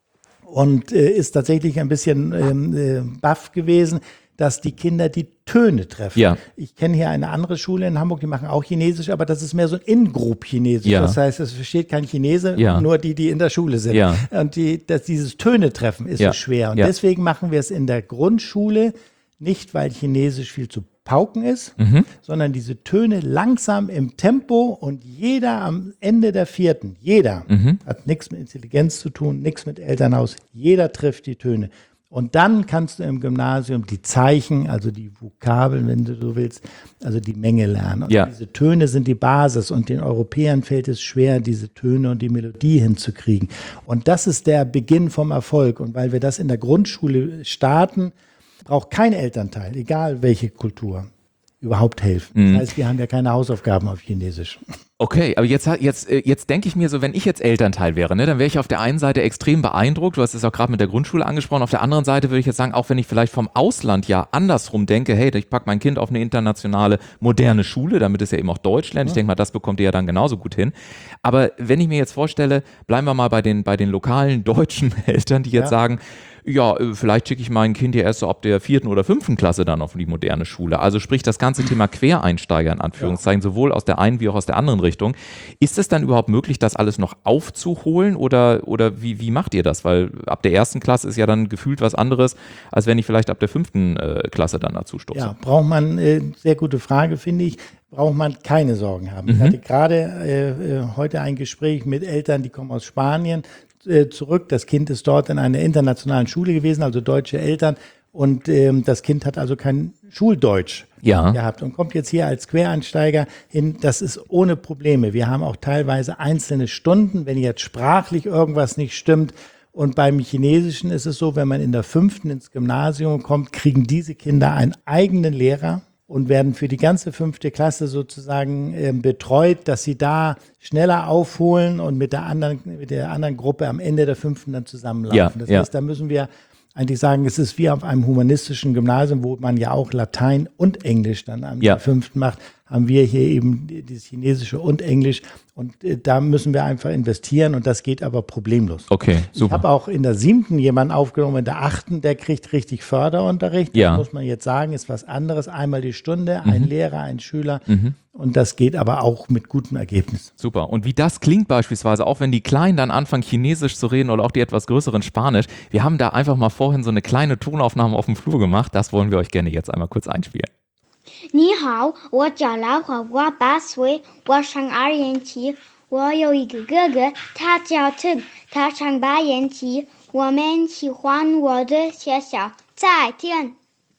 und äh, ist tatsächlich ein bisschen ähm, äh, baff gewesen, dass die Kinder die Töne treffen. Ja. Ich kenne hier eine andere Schule in Hamburg, die machen auch Chinesisch, aber das ist mehr so ein In-Group-Chinesisch. Ja. Das heißt, es versteht kein Chinese, ja. nur die, die in der Schule sind. Ja. Und die, dass dieses Töne treffen ist ja. so schwer. Und ja. deswegen machen wir es in der Grundschule nicht, weil Chinesisch viel zu pauken ist, mhm. sondern diese Töne langsam im Tempo und jeder am Ende der vierten, jeder, mhm. hat nichts mit Intelligenz zu tun, nichts mit Elternhaus, jeder trifft die Töne. Und dann kannst du im Gymnasium die Zeichen, also die Vokabeln, wenn du so willst, also die Menge lernen. Und ja. diese Töne sind die Basis und den Europäern fällt es schwer, diese Töne und die Melodie hinzukriegen. Und das ist der Beginn vom Erfolg. Und weil wir das in der Grundschule starten, braucht kein Elternteil, egal welche Kultur, überhaupt helfen. Mhm. Das heißt, wir haben ja keine Hausaufgaben auf Chinesisch. Okay, aber jetzt, jetzt, jetzt denke ich mir so, wenn ich jetzt Elternteil wäre, ne, dann wäre ich auf der einen Seite extrem beeindruckt, du hast es auch gerade mit der Grundschule angesprochen, auf der anderen Seite würde ich jetzt sagen, auch wenn ich vielleicht vom Ausland ja andersrum denke, hey, ich packe mein Kind auf eine internationale, moderne Schule, damit es ja eben auch Deutsch lernt, ja. ich denke mal, das bekommt ihr ja dann genauso gut hin. Aber wenn ich mir jetzt vorstelle, bleiben wir mal bei den, bei den lokalen deutschen Eltern, die jetzt ja. sagen, ja, vielleicht schicke ich mein Kind ja erst so ab der vierten oder fünften Klasse dann auf die moderne Schule. Also sprich das ganze Thema Quereinsteiger in Anführungszeichen, ja. sowohl aus der einen wie auch aus der anderen Richtung. Ist es dann überhaupt möglich, das alles noch aufzuholen oder, oder wie, wie macht ihr das? Weil ab der ersten Klasse ist ja dann gefühlt was anderes, als wenn ich vielleicht ab der fünften äh, Klasse dann dazu stoße. Ja, braucht man, äh, sehr gute Frage, finde ich, braucht man keine Sorgen haben. Mhm. Ich hatte gerade äh, heute ein Gespräch mit Eltern, die kommen aus Spanien, zurück. Das Kind ist dort in einer internationalen Schule gewesen, also deutsche Eltern. Und ähm, das Kind hat also kein Schuldeutsch ja. gehabt und kommt jetzt hier als Quereinsteiger hin. Das ist ohne Probleme. Wir haben auch teilweise einzelne Stunden, wenn jetzt sprachlich irgendwas nicht stimmt. Und beim Chinesischen ist es so, wenn man in der fünften ins Gymnasium kommt, kriegen diese Kinder einen eigenen Lehrer und werden für die ganze fünfte Klasse sozusagen äh, betreut, dass sie da schneller aufholen und mit der anderen, mit der anderen Gruppe am Ende der fünften dann zusammenlaufen. Ja, das ja. heißt, da müssen wir eigentlich sagen, es ist wie auf einem humanistischen Gymnasium, wo man ja auch Latein und Englisch dann am ja. fünften macht, haben wir hier eben das Chinesische und Englisch. Und äh, da müssen wir einfach investieren und das geht aber problemlos. Okay, super. Ich habe auch in der siebten jemanden aufgenommen, in der achten, der kriegt richtig Förderunterricht. Ja. Das muss man jetzt sagen, ist was anderes. Einmal die Stunde, ein mhm. Lehrer, ein Schüler. Mhm. Und das geht aber auch mit gutem Ergebnis. Super. Und wie das klingt beispielsweise, auch wenn die Kleinen dann anfangen, Chinesisch zu reden oder auch die etwas größeren Spanisch. Wir haben da einfach mal vorhin so eine kleine Tonaufnahme auf dem Flur gemacht. Das wollen wir euch gerne jetzt einmal kurz einspielen. 你好，我叫老虎，我八岁，我上二年级。我有一个哥哥，他叫 Tim， 他上八年级。我们喜欢我的学校。再见。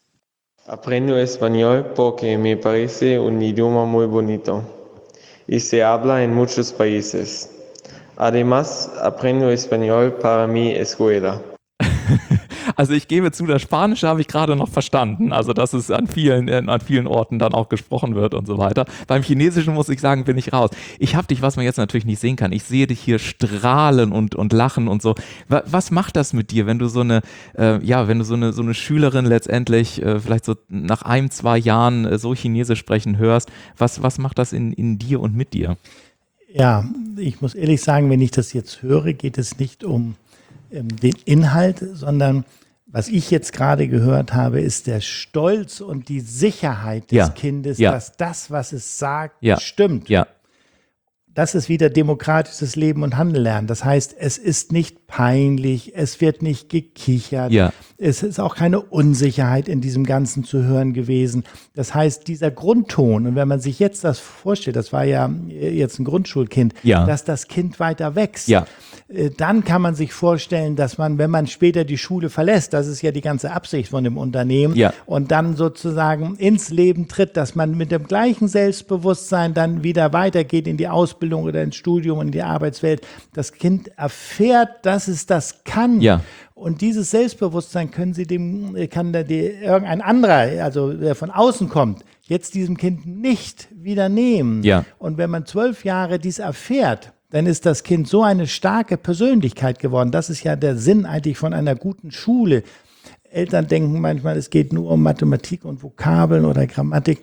Aprendo español porque me parece un idioma muy bonito y se habla en muchos países. Además, aprendo español para mi escuela. Also ich gebe zu, das Spanische habe ich gerade noch verstanden. Also dass es an vielen, an vielen Orten dann auch gesprochen wird und so weiter. Beim Chinesischen muss ich sagen, bin ich raus. Ich habe dich, was man jetzt natürlich nicht sehen kann, ich sehe dich hier strahlen und, und lachen und so. Was macht das mit dir, wenn du so eine, äh, ja, wenn du so eine, so eine Schülerin letztendlich äh, vielleicht so nach ein, zwei Jahren äh, so Chinesisch sprechen hörst? Was, was macht das in, in dir und mit dir? Ja, ich muss ehrlich sagen, wenn ich das jetzt höre, geht es nicht um ähm, den Inhalt, sondern was ich jetzt gerade gehört habe, ist der Stolz und die Sicherheit des ja. Kindes, ja. dass das, was es sagt, ja. stimmt. Ja. Das ist wieder demokratisches Leben und Handeln lernen. Das heißt, es ist nicht peinlich, es wird nicht gekichert, ja. es ist auch keine Unsicherheit in diesem Ganzen zu hören gewesen. Das heißt, dieser Grundton, und wenn man sich jetzt das vorstellt, das war ja jetzt ein Grundschulkind, ja. dass das Kind weiter wächst, ja. dann kann man sich vorstellen, dass man, wenn man später die Schule verlässt, das ist ja die ganze Absicht von dem Unternehmen, ja. und dann sozusagen ins Leben tritt, dass man mit dem gleichen Selbstbewusstsein dann wieder weitergeht in die Ausbildung oder ins Studium und in die Arbeitswelt. Das Kind erfährt, dass es das kann. Ja. Und dieses Selbstbewusstsein können Sie dem, kann da die, irgendein anderer, also der von außen kommt, jetzt diesem Kind nicht wieder nehmen. Ja. Und wenn man zwölf Jahre dies erfährt, dann ist das Kind so eine starke Persönlichkeit geworden. Das ist ja der Sinn eigentlich von einer guten Schule. Eltern denken manchmal, es geht nur um Mathematik und Vokabeln oder Grammatik.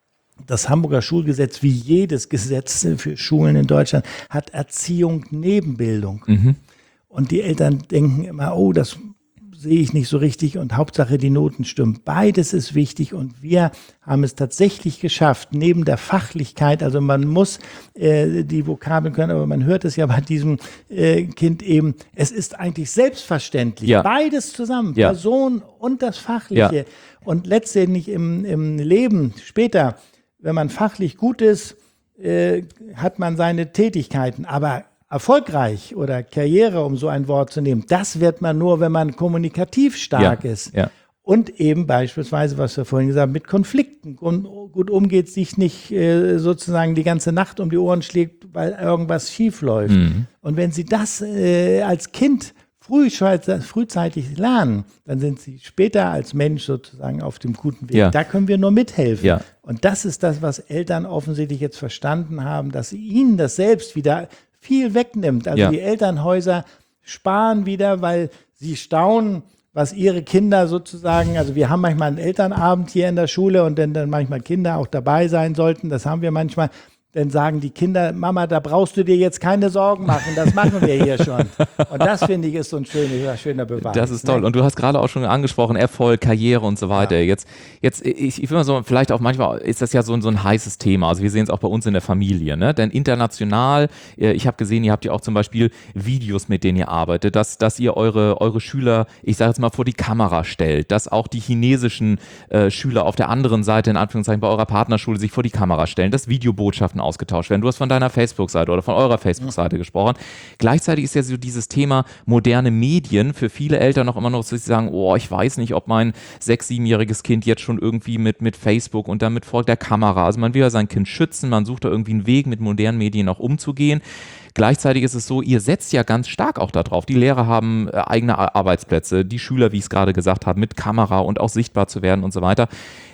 Das Hamburger Schulgesetz, wie jedes Gesetz für Schulen in Deutschland, hat Erziehung neben Bildung. Mhm. Und die Eltern denken immer, oh, das sehe ich nicht so richtig und Hauptsache die Noten stimmen. Beides ist wichtig und wir haben es tatsächlich geschafft, neben der Fachlichkeit, also man muss äh, die Vokabeln können, aber man hört es ja bei diesem äh, Kind eben, es ist eigentlich selbstverständlich, ja. beides zusammen, ja. Person und das Fachliche. Ja. Und letztendlich im, im Leben später, wenn man fachlich gut ist, äh, hat man seine Tätigkeiten, aber erfolgreich oder Karriere, um so ein Wort zu nehmen, das wird man nur, wenn man kommunikativ stark ja, ist. Ja. Und eben beispielsweise, was wir vorhin gesagt haben, mit Konflikten und gut umgeht, sich nicht äh, sozusagen die ganze Nacht um die Ohren schlägt, weil irgendwas schief läuft. Mhm. Und wenn Sie das äh, als Kind früh, frühzeitig lernen, dann sind Sie später als Mensch sozusagen auf dem guten Weg. Ja. Da können wir nur mithelfen. Ja. Und das ist das, was Eltern offensichtlich jetzt verstanden haben, dass ihnen das selbst wieder viel wegnimmt. Also ja. die Elternhäuser sparen wieder, weil sie staunen, was ihre Kinder sozusagen, also wir haben manchmal einen Elternabend hier in der Schule und dann, dann manchmal Kinder auch dabei sein sollten, das haben wir manchmal. Dann sagen die Kinder, Mama, da brauchst du dir jetzt keine Sorgen machen, das machen wir hier schon. Und das, finde ich, ist so ein schöner, schöner Beweis. Das ist toll. Ne? Und du hast gerade auch schon angesprochen, Erfolg, Karriere und so weiter. Ja. Jetzt, jetzt, ich, ich will mal so, vielleicht auch manchmal ist das ja so, so ein heißes Thema. Also wir sehen es auch bei uns in der Familie, ne? Denn international, ich habe gesehen, ihr habt ja auch zum Beispiel Videos, mit denen ihr arbeitet, dass, dass ihr eure, eure Schüler, ich sage jetzt mal, vor die Kamera stellt, dass auch die chinesischen äh, Schüler auf der anderen Seite, in Anführungszeichen bei eurer Partnerschule, sich vor die Kamera stellen, dass Videobotschaften ausgetauscht werden. Du hast von deiner Facebook-Seite oder von eurer Facebook-Seite gesprochen. Gleichzeitig ist ja so dieses Thema moderne Medien für viele Eltern noch immer noch so, dass sie sagen, oh, ich weiß nicht, ob mein sechs-, siebenjähriges Kind jetzt schon irgendwie mit, mit Facebook und dann mit vor der Kamera, also man will ja sein Kind schützen, man sucht da irgendwie einen Weg, mit modernen Medien auch umzugehen. Gleichzeitig ist es so, ihr setzt ja ganz stark auch darauf. Die Lehrer haben äh, eigene Arbeitsplätze, die Schüler, wie ich es gerade gesagt habe, mit Kamera und auch sichtbar zu werden und so weiter.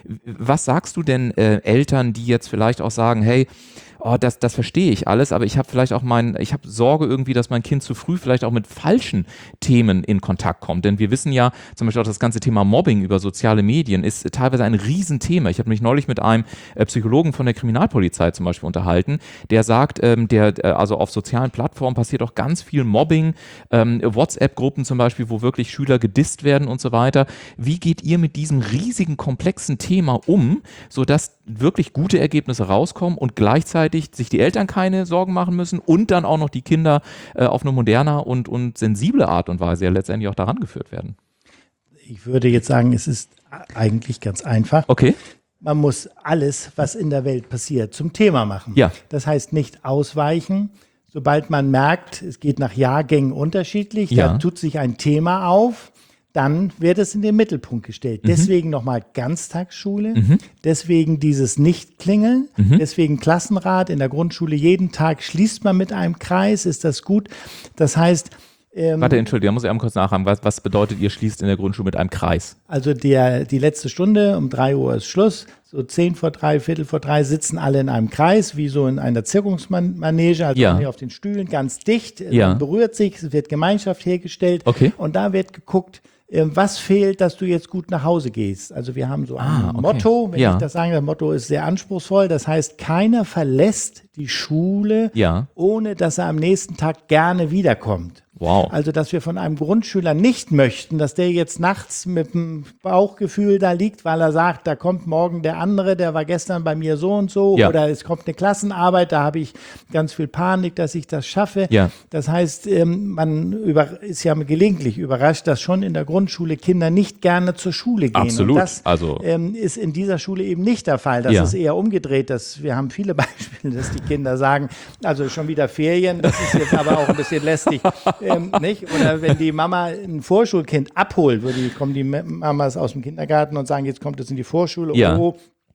Was sagst du denn äh, Eltern, die jetzt vielleicht auch sagen, hey, oh, das, das verstehe ich alles, aber ich habe vielleicht auch mein, ich habe Sorge irgendwie, dass mein Kind zu früh vielleicht auch mit falschen Themen in Kontakt kommt. Denn wir wissen ja, zum Beispiel auch das ganze Thema Mobbing über soziale Medien ist teilweise ein Riesenthema. Ich habe mich neulich mit einem äh, Psychologen von der Kriminalpolizei zum Beispiel unterhalten, der sagt, ähm, der, äh, also auf sozialen Plattformen passiert auch ganz viel Mobbing, ähm, WhatsApp-Gruppen zum Beispiel, wo wirklich Schüler gedisst werden und so weiter. Wie geht ihr mit diesem riesigen, komplexen Thema um, sodass wirklich gute Ergebnisse rauskommen und gleichzeitig sich die Eltern keine Sorgen machen müssen und dann auch noch die Kinder äh, auf eine moderne und, und sensible Art und Weise ja letztendlich auch daran geführt werden? Ich würde jetzt sagen, es ist eigentlich ganz einfach. Okay. Man muss alles, was in der Welt passiert, zum Thema machen. Ja. Das heißt nicht ausweichen. Sobald man merkt, es geht nach Jahrgängen unterschiedlich, ja. da tut sich ein Thema auf, dann wird es in den Mittelpunkt gestellt. Mhm. Deswegen nochmal Ganztagsschule, mhm. deswegen dieses Nicht-Klingeln, mhm. deswegen Klassenrat in der Grundschule. Jeden Tag schließt man mit einem Kreis, ist das gut. Das heißt, Ähm, Warte, Entschuldigung, da muss ich einmal kurz nachhaken. Was, was bedeutet, ihr schließt in der Grundschule mit einem Kreis? Also der, die letzte Stunde, um drei Uhr ist Schluss, so zehn vor drei, Viertel vor drei sitzen alle in einem Kreis, wie so in einer Zirkusmanege, also Ja. hier auf den Stühlen, ganz dicht. Ja. Man berührt sich, es wird Gemeinschaft hergestellt. Okay. Und da wird geguckt, äh, was fehlt, dass du jetzt gut nach Hause gehst. Also wir haben so ein Ah, okay. Motto, wenn Ja. ich das sage, das Motto ist sehr anspruchsvoll. Das heißt, keiner verlässt die Schule, Ja. ohne dass er am nächsten Tag gerne wiederkommt. Wow. Also, dass wir von einem Grundschüler nicht möchten, dass der jetzt nachts mit dem Bauchgefühl da liegt, weil er sagt, da kommt morgen der andere, der war gestern bei mir so und so, Ja. oder es kommt eine Klassenarbeit, da habe ich ganz viel Panik, dass ich das schaffe. Ja. Das heißt, ähm, man über, ist ja gelegentlich überrascht, dass schon in der Grundschule Kinder nicht gerne zur Schule gehen. Absolut. Und das Also- ähm, ist in dieser Schule eben nicht der Fall. Das Ja. ist eher umgedreht. Dass, wir haben viele Beispiele, dass die Kinder sagen, also schon wieder Ferien, das ist jetzt aber auch ein bisschen lästig. Ähm, nicht? Oder wenn die Mama ein Vorschulkind abholt, wo die, kommen die Mamas aus dem Kindergarten und sagen, jetzt kommt es in die Vorschule. Ja. Oh,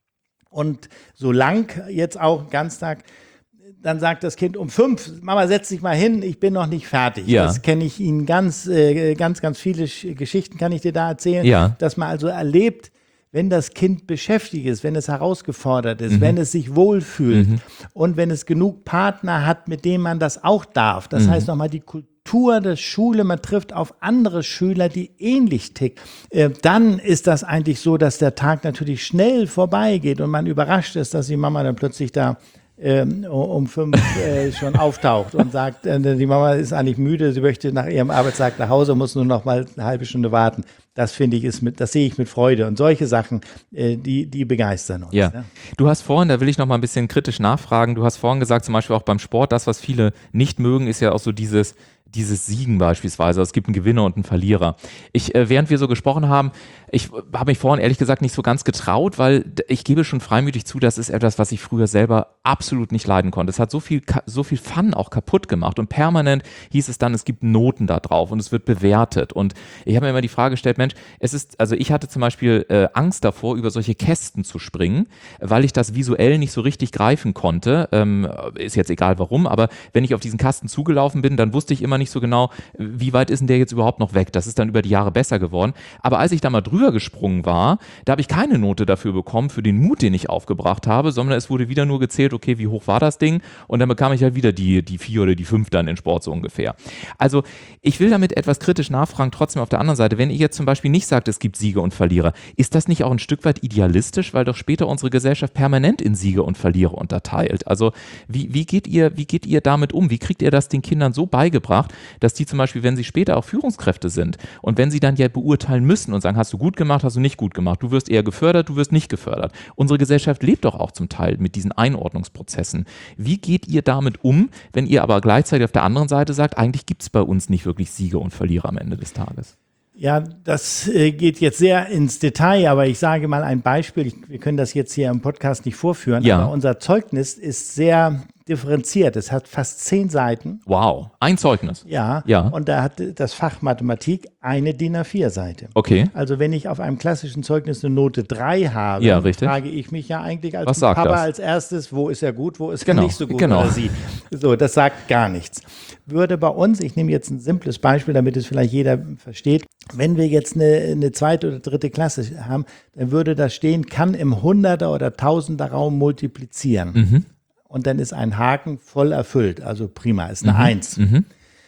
und so lang jetzt auch Ganztag, dann sagt das Kind um fünf, Mama, setz dich mal hin, ich bin noch nicht fertig. Ja. Das kenne ich Ihnen ganz, äh, ganz, ganz viele Sch- Geschichten kann ich dir da erzählen, Ja. dass man also erlebt, wenn das Kind beschäftigt ist, wenn es herausgefordert ist, Mhm. wenn es sich wohlfühlt und wenn es genug Partner hat, mit denen man das auch darf. Das Mhm. heißt nochmal die Kultur der Schule, man trifft auf andere Schüler, die ähnlich ticken. Äh, dann ist das eigentlich so, dass der Tag natürlich schnell vorbeigeht und man überrascht ist, dass die Mama dann plötzlich da ähm, um fünf äh, schon auftaucht und sagt, äh, die Mama ist eigentlich müde, sie möchte nach ihrem Arbeitstag nach Hause, muss nur noch mal eine halbe Stunde warten. Das finde ich ist mit, das sehe ich mit Freude und solche Sachen, äh, die, die begeistern uns. Ja. Ne? Du hast vorhin, da will ich noch mal ein bisschen kritisch nachfragen, du hast vorhin gesagt, zum Beispiel auch beim Sport, das, was viele nicht mögen, ist ja auch so dieses, dieses Siegen beispielsweise. Es gibt einen Gewinner und einen Verlierer. Ich, äh, während wir so gesprochen haben, ich habe mich vorhin ehrlich gesagt nicht so ganz getraut, weil d- ich gebe schon freimütig zu, das ist etwas, was ich früher selber absolut nicht leiden konnte. Es hat so viel, ka- so viel Fun auch kaputt gemacht und permanent hieß es dann, es gibt Noten da drauf und es wird bewertet und ich habe mir immer die Frage gestellt, Mensch, es ist, also ich hatte zum Beispiel äh, Angst davor, über solche Kästen zu springen, weil ich das visuell nicht so richtig greifen konnte. Ähm, ist jetzt egal warum, aber wenn ich auf diesen Kasten zugelaufen bin, dann wusste ich immer nicht so genau, wie weit ist denn der jetzt überhaupt noch weg. Das ist dann über die Jahre besser geworden. Aber als ich da mal drüber gesprungen war, da habe ich keine Note dafür bekommen, für den Mut, den ich aufgebracht habe, sondern es wurde wieder nur gezählt, okay, wie hoch war das Ding? Und dann bekam ich halt wieder die, die vier oder die fünf dann in Sport so ungefähr. Also ich will damit etwas kritisch nachfragen, trotzdem auf der anderen Seite, wenn ihr jetzt zum Beispiel nicht sagt, es gibt Sieger und Verlierer, ist das nicht auch ein Stück weit idealistisch, weil doch später unsere Gesellschaft permanent in Sieger und Verlierer unterteilt? Also wie, wie, geht ihr, wie geht ihr damit um? Wie kriegt ihr das den Kindern so beigebracht, dass die zum Beispiel, wenn sie später auch Führungskräfte sind und wenn sie dann ja beurteilen müssen und sagen, hast du gut gemacht, hast du nicht gut gemacht, du wirst eher gefördert, du wirst nicht gefördert. Unsere Gesellschaft lebt doch auch zum Teil mit diesen Einordnungsprozessen. Wie geht ihr damit um, wenn ihr aber gleichzeitig auf der anderen Seite sagt, eigentlich gibt es bei uns nicht wirklich Sieger und Verlierer am Ende des Tages? Ja, das äh, geht jetzt sehr ins Detail, aber ich sage mal ein Beispiel. Ich, wir können das jetzt hier im Podcast nicht vorführen, Ja. aber unser Zeugnis ist sehr differenziert. Es hat fast zehn Seiten. Wow, ein Zeugnis. Ja, Ja. und da hat das Fach Mathematik eine D I N A vier Seite. Okay. Also wenn ich auf einem klassischen Zeugnis eine Note drei habe, Ja, richtig. frage ich mich ja eigentlich als Was sagt Papa das? als erstes, wo ist er gut, wo ist Genau, er nicht so gut genau. oder sie. So, das sagt gar nichts. Würde bei uns, ich nehme jetzt ein simples Beispiel, damit es vielleicht jeder versteht, wenn wir jetzt eine, eine zweite oder dritte Klasse haben, dann würde da stehen, kann im Hunderter- oder Tausender Raum multiplizieren. Mhm. Und dann ist ein Haken voll erfüllt, also prima, ist eine Eins. Mhm.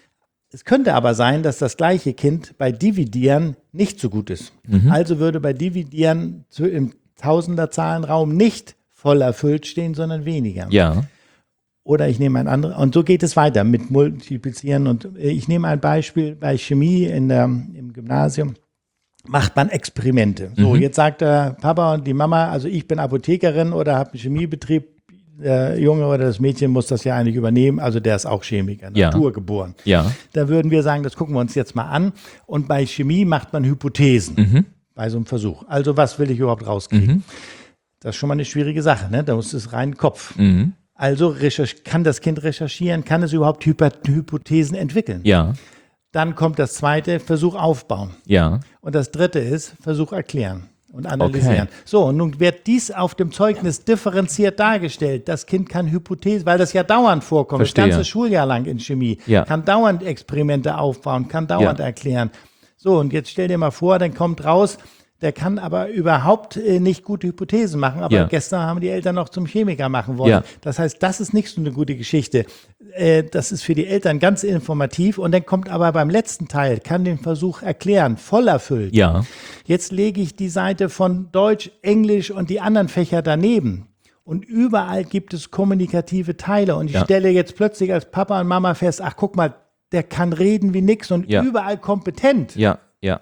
Es könnte aber sein, dass das gleiche Kind bei Dividieren nicht so gut ist. Mhm. Also würde bei Dividieren zu, im Tausenderzahlenraum nicht voll erfüllt stehen, sondern weniger. Ja. Oder ich nehme ein anderes, und so geht es weiter mit Multiplizieren. Und äh, ich nehme ein Beispiel bei Chemie in der, im Gymnasium. Macht man Experimente. So, Mhm. jetzt sagt der Papa und die Mama, also ich bin Apothekerin oder habe einen Chemiebetrieb. Der Junge oder das Mädchen muss das ja eigentlich übernehmen, also der ist auch Chemiker, Ja. naturgeboren. Ja. Da würden wir sagen, das gucken wir uns jetzt mal an. Und bei Chemie macht man Hypothesen Mhm. bei so einem Versuch. Also was will ich überhaupt rauskriegen? Mhm. Das ist schon mal eine schwierige Sache, ne? Da muss es rein Kopf. Mhm. Also recherch- kann das Kind recherchieren, kann es überhaupt Hyper- Hypothesen entwickeln? Ja. Dann kommt das zweite, Versuch aufbauen. Ja. Und das dritte ist, Versuch erklären. und analysieren. Okay. So, und nun wird dies auf dem Zeugnis differenziert dargestellt. Das Kind kann Hypothesen, weil das ja dauernd vorkommt, Verstehe. das ganze Schuljahr lang in Chemie, Ja. kann dauernd Experimente aufbauen, kann dauernd Ja. erklären. So, und jetzt stell dir mal vor, dann kommt raus, der kann aber überhaupt äh, nicht gute Hypothesen machen. Aber Ja. gestern haben die Eltern noch zum Chemiker machen wollen. Ja. Das heißt, das ist nicht so eine gute Geschichte. Äh, das ist für die Eltern ganz informativ. Und dann kommt aber beim letzten Teil, kann den Versuch erklären, voll erfüllt. Ja. Jetzt lege ich die Seite von Deutsch, Englisch und die anderen Fächer daneben. Und überall gibt es kommunikative Teile. Und ich Ja. stelle jetzt plötzlich als Papa und Mama fest, ach guck mal, der kann reden wie nix und Ja. überall kompetent. Ja, ja.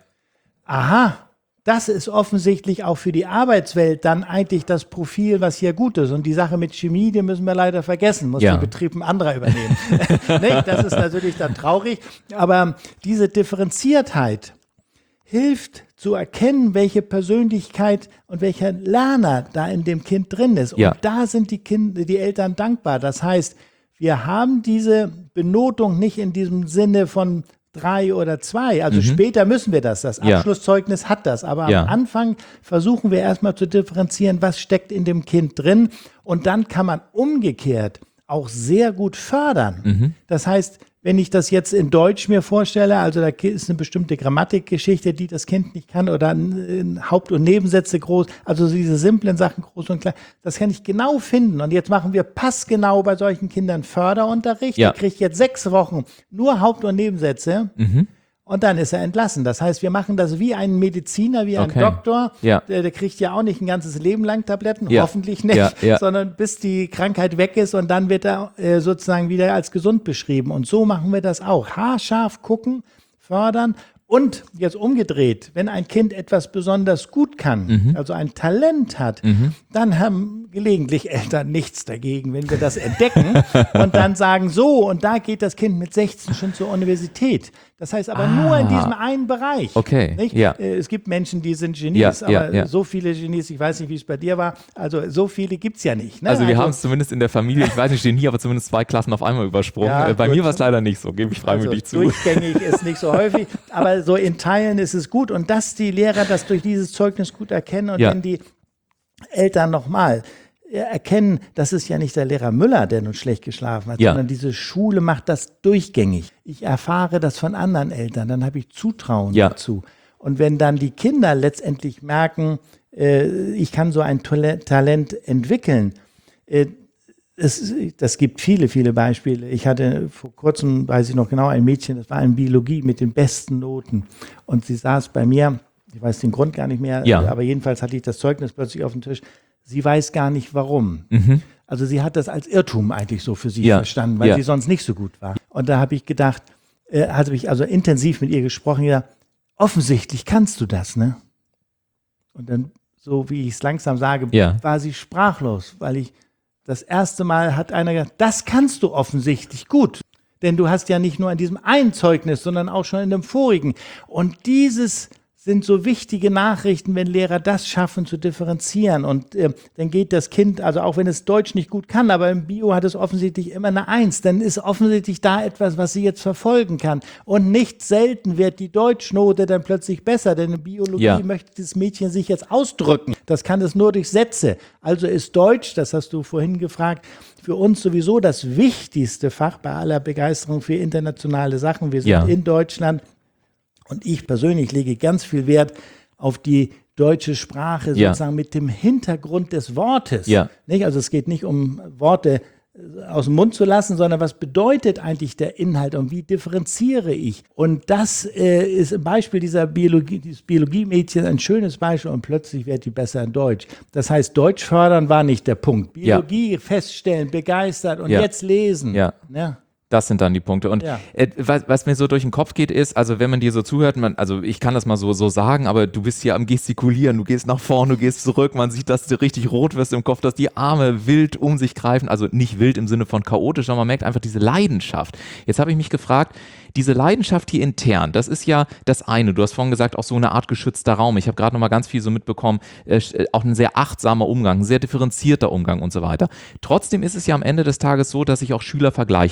Aha, das ist offensichtlich auch für die Arbeitswelt dann eigentlich das Profil, was hier gut ist. Und die Sache mit Chemie, die müssen wir leider vergessen, muss Ja. der Betrieb ein anderer übernehmen. Nicht? Das ist natürlich dann traurig, aber diese Differenziertheit hilft zu erkennen, welche Persönlichkeit und welcher Lerner da in dem Kind drin ist. Ja. Und da sind die Kinder, die Eltern dankbar. Das heißt, wir haben diese Benotung nicht in diesem Sinne von drei oder zwei. Also später müssen wir das. Das Ja. Abschlusszeugnis hat das. Aber Ja. am Anfang versuchen wir erstmal zu differenzieren, was steckt in dem Kind drin. Und dann kann man umgekehrt auch sehr gut fördern. Das heißt, wenn ich das jetzt in Deutsch mir vorstelle, also da ist eine bestimmte Grammatikgeschichte, die das Kind nicht kann, oder ein Haupt- und Nebensätze groß, also diese simplen Sachen groß und klein, das kann ich genau finden. Und jetzt machen wir passgenau bei solchen Kindern Förderunterricht. Ja. Der kriegt jetzt sechs Wochen nur Haupt- und Nebensätze. Und dann ist er entlassen. Das heißt, wir machen das wie ein Mediziner, wie ein Okay. Doktor. Ja. Der, der kriegt ja auch nicht ein ganzes Leben lang Tabletten, Ja. hoffentlich nicht, Ja, ja. sondern bis die Krankheit weg ist und dann wird er äh, sozusagen wieder als gesund beschrieben. Und so machen wir das auch. Haarscharf gucken, fördern. Und jetzt umgedreht, wenn ein Kind etwas besonders gut kann, Mhm. also ein Talent hat, dann haben gelegentlich Eltern nichts dagegen, wenn wir das entdecken und dann sagen, so, und da geht das Kind mit sechzehn schon zur Universität. Das heißt aber nur in diesem einen Bereich. Okay, Nicht? ja. Äh, Es gibt Menschen, die sind Genies, Ja, ja, aber ja. so viele Genies, ich weiß nicht, wie es bei dir war, also so viele gibt es ja nicht. Ne? Also wir haben es zumindest in der Familie, ich weiß nicht, stehen hier, aber zumindest zwei Klassen auf einmal übersprungen. Ja, Äh, Bei gut. mir war es leider nicht so, gebe ich freiwillig also zu. durchgängig ist nicht so häufig, aber so in Teilen ist es gut. Und dass die Lehrer das durch dieses Zeugnis gut erkennen und Ja. wenn die Eltern nochmal erkennen, das ist ja nicht der Lehrer Müller, der nun schlecht geschlafen hat, Ja. sondern diese Schule macht das durchgängig. Ich erfahre das von anderen Eltern, dann habe ich Zutrauen Ja. dazu. Und wenn dann die Kinder letztendlich merken, äh, ich kann so ein Tole- Talent entwickeln, äh, es, das gibt viele, viele Beispiele. Ich hatte vor kurzem, weiß ich noch genau, ein Mädchen, das war in Biologie mit den besten Noten. Und sie saß bei mir, ich weiß den Grund gar nicht mehr, Ja. aber jedenfalls hatte ich das Zeugnis plötzlich auf dem Tisch. Sie weiß gar nicht, warum. Also sie hat das als Irrtum eigentlich so für sich Ja. verstanden, weil Ja. sie sonst nicht so gut war. Und da habe ich gedacht, äh, habe ich also intensiv mit ihr gesprochen, ja, offensichtlich kannst du das, ne? Und dann, so wie ich es langsam sage, Ja. war sie sprachlos, weil ich das erste Mal hat einer gesagt, das kannst du offensichtlich gut. Denn du hast ja nicht nur in diesem einen Zeugnis, sondern auch schon in dem vorigen. Und dieses sind so wichtige Nachrichten, wenn Lehrer das schaffen zu differenzieren. Und äh, dann geht das Kind, also auch wenn es Deutsch nicht gut kann, aber im Bio hat es offensichtlich immer eine Eins, dann ist offensichtlich da etwas, was sie jetzt verfolgen kann. Und nicht selten wird die Deutschnote dann plötzlich besser, denn in Biologie Ja. möchte das Mädchen sich jetzt ausdrücken. Das kann es nur durch Sätze. Also ist Deutsch, das hast du vorhin gefragt, für uns sowieso das wichtigste Fach bei aller Begeisterung für internationale Sachen. Wir sind Ja. in Deutschland. Und ich persönlich lege ganz viel Wert auf die deutsche Sprache, Ja. sozusagen mit dem Hintergrund des Wortes. Ja. Nicht? Also es geht nicht um Worte äh, aus dem Mund zu lassen, sondern was bedeutet eigentlich der Inhalt und wie differenziere ich? Und das äh, ist ein Beispiel dieser Biologie, dieses Biologie-Mädchen, ein schönes Beispiel und plötzlich wird die besser in Deutsch. Das heißt, Deutsch fördern war nicht der Punkt. Ja. Biologie feststellen, begeistert und Ja. jetzt lesen. Ja. Ja. Das sind dann die Punkte. Und Ja. äh, was, was mir so durch den Kopf geht, ist, also wenn man dir so zuhört, man, also ich kann das mal so, so sagen, aber du bist hier am Gestikulieren, du gehst nach vorne, du gehst zurück, man sieht, dass du richtig rot wirst im Kopf, dass die Arme wild um sich greifen, also nicht wild im Sinne von chaotisch, sondern man merkt einfach diese Leidenschaft. Jetzt habe ich mich gefragt, diese Leidenschaft hier intern, das ist ja das eine. Du hast vorhin gesagt, auch so eine Art geschützter Raum. Ich habe gerade noch mal ganz viel so mitbekommen, äh, auch ein sehr achtsamer Umgang, ein sehr differenzierter Umgang und so weiter. Trotzdem ist es ja am Ende des Tages so, dass sich auch Schüler vergleichen müssen. Wir haben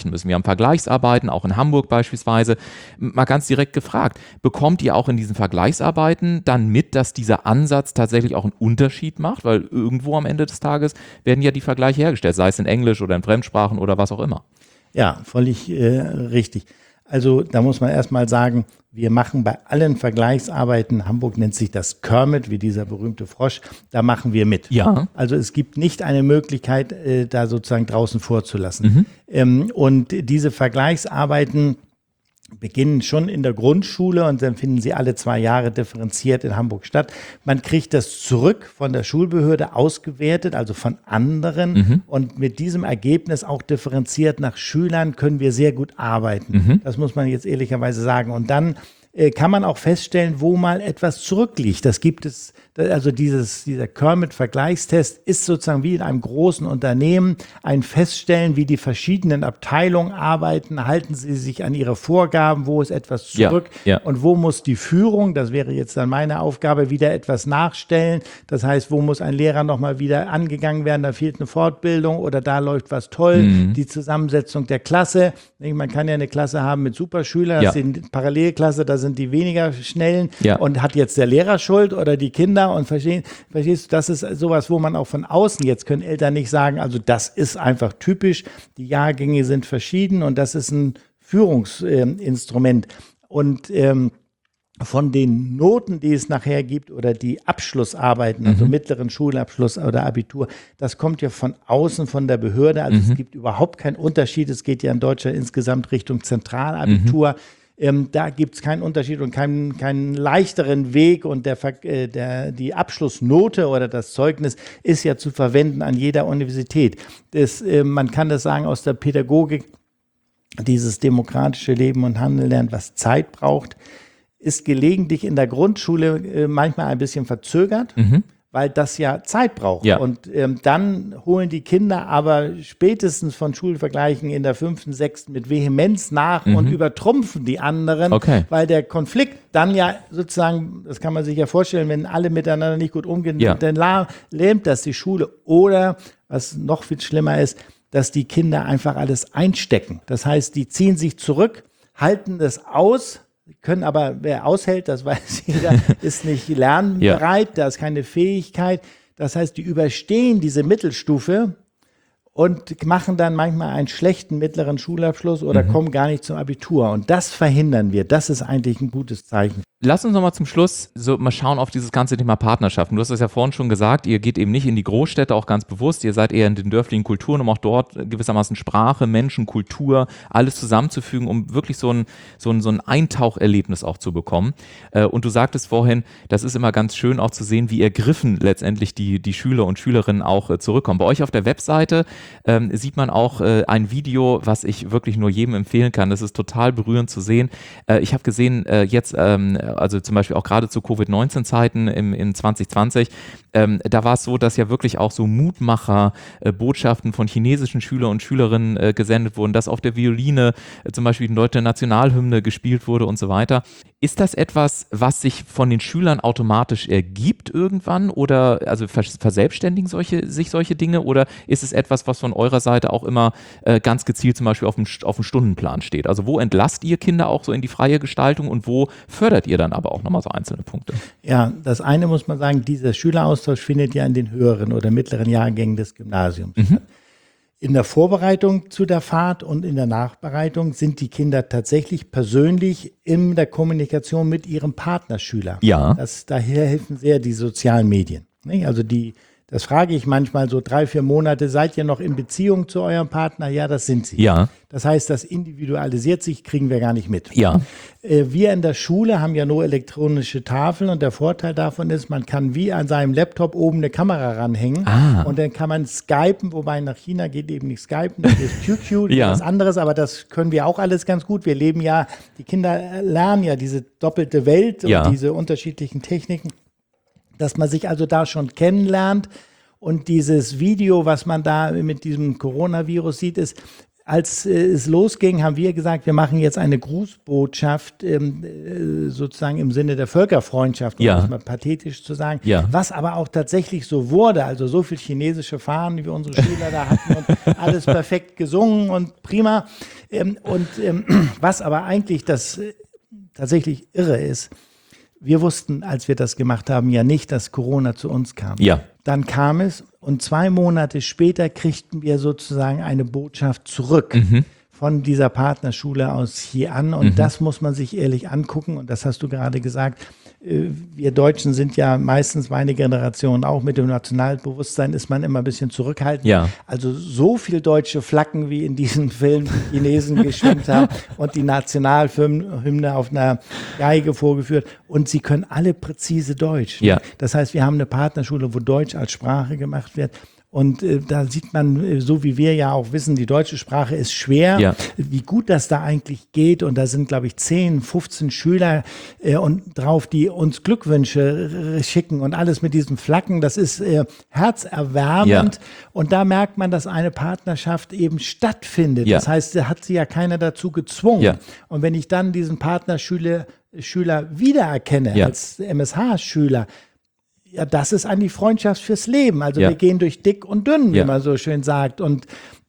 Vergleichsarbeiten, auch in Hamburg beispielsweise. Mal ganz direkt gefragt, bekommt ihr auch in diesen Vergleichsarbeiten dann mit, dass dieser Ansatz tatsächlich auch einen Unterschied macht? Weil irgendwo am Ende des Tages werden ja die Vergleiche hergestellt, sei es in Englisch oder in Fremdsprachen oder was auch immer. Ja, völlig äh, richtig. Also da muss man erstmal sagen, wir machen bei allen Vergleichsarbeiten, Hamburg nennt sich das Kermit, wie dieser berühmte Frosch, da machen wir mit. Ja. Also es gibt nicht eine Möglichkeit, äh, da sozusagen draußen vorzulassen. Mhm. Ähm, und diese Vergleichsarbeiten beginnen schon in der Grundschule und dann finden sie alle zwei Jahre differenziert in Hamburg statt. Man kriegt das zurück von der Schulbehörde ausgewertet, also von anderen. Mhm. Und mit diesem Ergebnis auch differenziert nach Schülern können wir sehr gut arbeiten. Mhm. Das muss man jetzt ehrlicherweise sagen. Und dann äh, kann man auch feststellen, wo mal etwas zurückliegt. Das gibt es, also dieses, dieser Kermit-Vergleichstest ist sozusagen wie in einem großen Unternehmen ein Feststellen, wie die verschiedenen Abteilungen arbeiten, halten sie sich an ihre Vorgaben, wo ist etwas zurück Ja, ja. und wo muss die Führung, das wäre jetzt dann meine Aufgabe, wieder etwas nachstellen. Das heißt, wo muss ein Lehrer nochmal wieder angegangen werden, da fehlt eine Fortbildung oder da läuft was toll, Mhm. die Zusammensetzung der Klasse. Man kann ja eine Klasse haben mit Superschülern, das Ja. sind Parallelklasse, da sind die weniger schnellen Ja. und hat jetzt der Lehrer Schuld oder die Kinder und verstehen, verstehst du, das ist sowas, wo man auch von außen, jetzt können Eltern nicht sagen, also das ist einfach typisch, die Jahrgänge sind verschieden und das ist ein Führungsinstrument. Und ähm, von den Noten, die es nachher gibt oder die Abschlussarbeiten, also Mhm. mittleren Schulabschluss oder Abitur, das kommt ja von außen, von der Behörde. Also Mhm. es gibt überhaupt keinen Unterschied. Es geht ja in Deutschland insgesamt Richtung Zentralabitur. Ähm, da gibt es keinen Unterschied und keinen, keinen leichteren Weg. Und der, Ver- äh, der, die Abschlussnote oder das Zeugnis ist ja zu verwenden an jeder Universität. Das, äh, man kann das sagen aus der Pädagogik, dieses demokratische Leben und Handeln lernen, was Zeit braucht, ist gelegentlich in der Grundschule äh, manchmal ein bisschen verzögert, Mhm. weil das ja Zeit braucht. Ja. Und ähm, dann holen die Kinder aber spätestens von Schulvergleichen in der fünften, sechsten mit Vehemenz nach Mhm. und übertrumpfen die anderen, Okay. weil der Konflikt dann ja sozusagen, das kann man sich ja vorstellen, wenn alle miteinander nicht gut umgehen, Ja. dann la- lähmt das die Schule. Oder, was noch viel schlimmer ist, dass die Kinder einfach alles einstecken. Das heißt, die ziehen sich zurück, halten das aus, können aber, wer aushält, das weiß jeder, ist nicht lernbereit, da ist keine Fähigkeit. Das heißt, die überstehen diese Mittelstufe und machen dann manchmal einen schlechten mittleren Schulabschluss oder Mhm. kommen gar nicht zum Abitur. Und das verhindern wir. Das ist eigentlich ein gutes Zeichen. Lass uns noch mal zum Schluss so mal schauen auf dieses ganze Thema Partnerschaften. Du hast das ja vorhin schon gesagt, ihr geht eben nicht in die Großstädte, auch ganz bewusst. Ihr seid eher in den dörflichen Kulturen, um auch dort gewissermaßen Sprache, Menschen, Kultur, alles zusammenzufügen, um wirklich so ein, so ein, so ein Eintaucherlebnis auch zu bekommen. Äh, Und du sagtest vorhin, das ist immer ganz schön auch zu sehen, wie ergriffen letztendlich die, die Schüler und Schülerinnen auch äh, zurückkommen. Bei euch auf der Webseite ähm, sieht man auch äh, ein Video, was ich wirklich nur jedem empfehlen kann. Das ist total berührend zu sehen. Äh, ich habe gesehen, äh, jetzt ähm, also zum Beispiel auch gerade zu Covid neunzehn Zeiten im, in zwanzig zwanzig, ähm, da war es so, dass ja wirklich auch so Mutmacher-Botschaften von chinesischen Schüler und Schülerinnen äh, gesendet wurden, dass auf der Violine äh, zum Beispiel die deutsche Nationalhymne gespielt wurde und so weiter. Ist das etwas, was sich von den Schülern automatisch ergibt irgendwann oder also vers- verselbstständigen solche, sich solche Dinge oder ist es etwas, was von eurer Seite auch immer äh, ganz gezielt zum Beispiel auf dem, auf dem Stundenplan steht? Also wo entlasst ihr Kinder auch so in die freie Gestaltung und wo fördert ihr dann aber auch nochmal so einzelne Punkte? Ja, das eine muss man sagen, dieser Schüleraustausch findet ja in den höheren oder mittleren Jahrgängen des Gymnasiums Mhm. statt. In der Vorbereitung zu der Fahrt und in der Nachbereitung sind die Kinder tatsächlich persönlich in der Kommunikation mit ihrem Partnerschüler. Ja. Das, daher helfen sehr die sozialen Medien. Nicht? Also die, das frage ich manchmal so drei, vier Monate, seid ihr noch in Beziehung zu eurem Partner? Ja, das sind sie. Ja. Das heißt, das individualisiert sich, kriegen wir gar nicht mit. Ja. Äh, Wir in der Schule haben ja nur elektronische Tafeln und der Vorteil davon ist, man kann wie an seinem Laptop oben eine Kamera ranhängen Ah. und dann kann man skypen, wobei nach China geht eben nicht skypen, das ist Q Q, das Ja. ist was anderes, aber das können wir auch alles ganz gut. Wir leben ja, die Kinder lernen ja diese doppelte Welt Ja. und diese unterschiedlichen Techniken, dass man sich also da schon kennenlernt. Und dieses Video, was man da mit diesem Coronavirus sieht, ist, Als äh, es losging, haben wir gesagt, wir machen jetzt eine Grußbotschaft ähm, äh, sozusagen im Sinne der Völkerfreundschaft, um Ja. das mal pathetisch zu sagen, Ja. was aber auch tatsächlich so wurde, also so viel chinesische Fahnen, wie unsere Schüler da hatten und alles perfekt gesungen und prima. Ähm, und ähm, was aber eigentlich das äh, tatsächlich irre ist, wir wussten, als wir das gemacht haben, ja nicht, dass Corona zu uns kam. Ja. Dann kam es und zwei Monate später kriegten wir sozusagen eine Botschaft zurück Mhm. von dieser Partnerschule aus Xi'an. Und das muss man sich ehrlich angucken. Und das hast du gerade gesagt. Äh, Wir Deutschen sind ja meistens, meine Generation auch, mit dem Nationalbewusstsein ist man immer ein bisschen zurückhaltend. Ja. Also so viel deutsche Flaggen, wie in diesem Film die Chinesen geschwenkt haben und die Nationalhymne auf einer Geige vorgeführt. Und sie können alle präzise Deutsch. Ja. Das heißt, wir haben eine Partnerschule, wo Deutsch als Sprache gemacht wird. Und äh, da sieht man, äh, so wie wir ja auch wissen, die deutsche Sprache ist schwer, Ja. wie gut das da eigentlich geht. Und da sind, glaube ich, zehn, fünfzehn Schüler äh, und drauf, die uns Glückwünsche äh, schicken und alles mit diesen Flaggen. Das ist äh, herzerwärmend. Ja. Und da merkt man, dass eine Partnerschaft eben stattfindet. Ja. Das heißt, da hat sie ja keiner dazu gezwungen. Ja. Und wenn ich dann diesen Partnerschüler Schüler wiedererkenne Ja. als M S H-Schüler, ja, das ist eigentlich Freundschaft fürs Leben. Also Ja. wir gehen durch dick und dünn, wie Ja. man so schön sagt. Und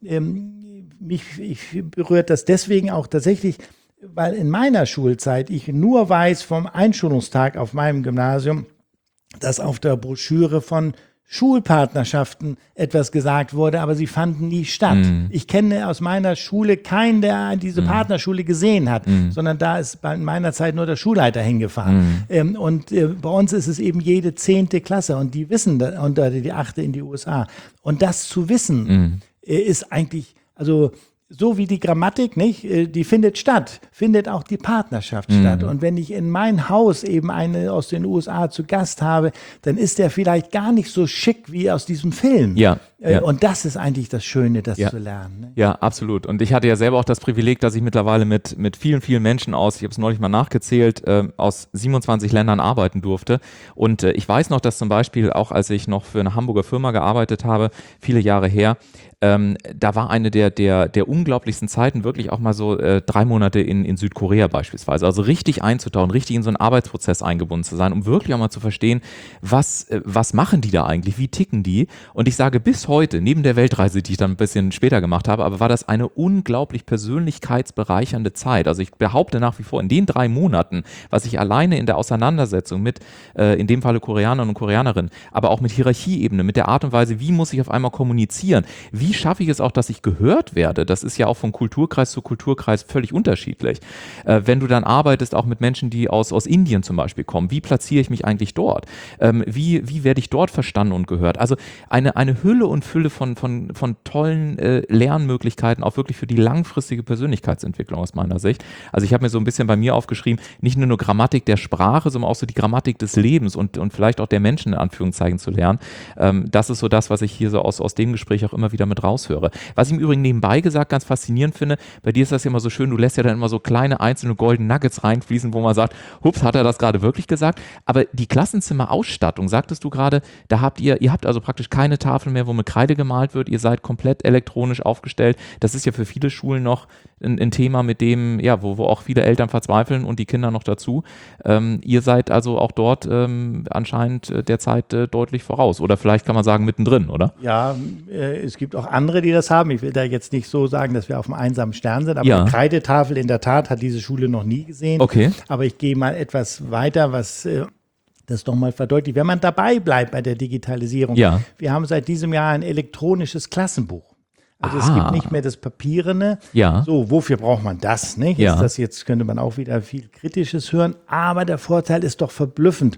ähm, mich ich berührt das deswegen auch tatsächlich, weil in meiner Schulzeit ich nur weiß vom Einschulungstag auf meinem Gymnasium, dass auf der Broschüre von Schulpartnerschaften etwas gesagt wurde, aber sie fanden nie statt. Ich kenne aus meiner Schule keinen, der diese Partnerschule gesehen hat, sondern da ist bei in meiner Zeit nur der Schulleiter hingefahren. Ähm, und äh, bei uns ist es eben jede zehnte Klasse und die wissen, da- und äh, die achte in die U S A. Und das zu wissen, äh, ist eigentlich, also so wie die Grammatik, nicht, äh, die findet statt, findet auch die Partnerschaft statt. Und wenn ich in mein Haus eben eine aus den U S A zu Gast habe, dann ist der vielleicht gar nicht so schick wie aus diesem Film. Ja, Äh, ja. Und das ist eigentlich das Schöne, das Ja. zu lernen. Ne? Ja, absolut. Und ich hatte ja selber auch das Privileg, dass ich mittlerweile mit, mit vielen, vielen Menschen aus, ich habe es neulich mal nachgezählt, äh, aus siebenundzwanzig Ländern arbeiten durfte. Und äh, ich weiß noch, dass zum Beispiel auch, als ich noch für eine Hamburger Firma gearbeitet habe, viele Jahre her, ähm, da war eine der, der, der unglaublichsten Zeiten wirklich auch mal so äh, drei Monate in, in Südkorea beispielsweise. Also richtig einzutauchen, richtig in so einen Arbeitsprozess eingebunden zu sein, um wirklich auch mal zu verstehen, was, äh, was machen die da eigentlich, wie ticken die? Und ich sage bis heute, neben der Weltreise, die ich dann ein bisschen später gemacht habe, aber war das eine unglaublich persönlichkeitsbereichernde Zeit. Also ich behaupte nach wie vor, in den drei Monaten, was ich alleine in der Auseinandersetzung mit, äh, in dem Falle Koreanern und Koreanerinnen, aber auch mit Hierarchieebene, mit der Art und Weise, wie muss ich auf einmal kommunizieren, wie schaffe ich es auch, dass ich gehört werde, das ist ja auch von Kulturkreis zu Kulturkreis völlig unterschiedlich. Äh, wenn du dann arbeitest, auch mit Menschen, die aus, aus Indien zum Beispiel kommen, wie platziere ich mich eigentlich dort? Ähm, wie, wie werde ich dort verstanden und gehört? Also eine, eine Hülle und Fülle von, von, von tollen äh, Lernmöglichkeiten, auch wirklich für die langfristige Persönlichkeitsentwicklung aus meiner Sicht. Also ich habe mir so ein bisschen bei mir aufgeschrieben, nicht nur eine Grammatik der Sprache, sondern auch so die Grammatik des Lebens und, und vielleicht auch der Menschen in Anführungszeichen zu lernen. Ähm, das ist so das, was ich hier so aus, aus dem Gespräch auch immer wieder mit raushöre. Was ich im Übrigen nebenbei gesagt ganz faszinierend finde, bei dir ist das ja immer so schön, du lässt ja dann immer so kleine einzelne Golden Nuggets reinfließen, wo man sagt, hups, hat er das gerade wirklich gesagt? Aber die Klassenzimmerausstattung, sagtest du gerade, da habt ihr, ihr habt also praktisch keine Tafel mehr, wo mit Kreide gemalt wird, ihr seid komplett elektronisch aufgestellt. Das ist ja für viele Schulen noch ein, ein Thema, mit dem, ja, wo, wo auch viele Eltern verzweifeln und die Kinder noch dazu. Ähm, ihr seid also auch dort ähm, anscheinend äh, der Zeit äh, deutlich voraus. Oder vielleicht kann man sagen mittendrin, oder? Ja, äh, es gibt auch andere, die das haben. Ich will da jetzt nicht so sagen, dass wir auf einem einsamen Stern sind, aber Ja. eine Kreidetafel in der Tat hat diese Schule noch nie gesehen. Okay. Aber ich gehe mal etwas weiter, was äh, das doch mal verdeutlicht. Wenn man dabei bleibt bei der Digitalisierung, Ja. wir haben seit diesem Jahr ein elektronisches Klassenbuch. Also es Ah. gibt nicht mehr das Papierene. Ja. So, wofür braucht man das? Nicht? Ja. Ist das jetzt, könnte man auch wieder viel Kritisches hören. Aber der Vorteil ist doch verblüffend.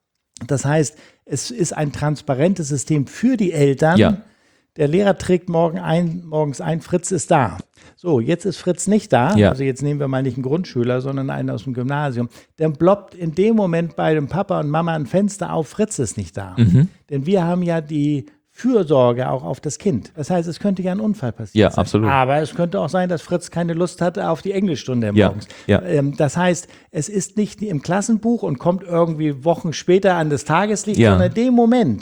Das heißt, es ist ein transparentes System für die Eltern. Ja. Der Lehrer trägt morgen ein, morgens ein, Fritz ist da. So, jetzt ist Fritz nicht da. Ja. Also jetzt nehmen wir mal nicht einen Grundschüler, sondern einen aus dem Gymnasium. Dann ploppt in dem Moment bei dem Papa und Mama ein Fenster auf, Fritz ist nicht da. Mhm. Denn wir haben ja die Fürsorge auch auf das Kind. Das heißt, es könnte ja ein Unfall passieren. Ja, sein. absolut. Aber es könnte auch sein, dass Fritz keine Lust hatte auf die Englischstunde Ja, morgens. ja. Ähm, das heißt, es ist nicht im Klassenbuch und kommt irgendwie Wochen später an das Tageslicht, Ja. sondern in dem Moment.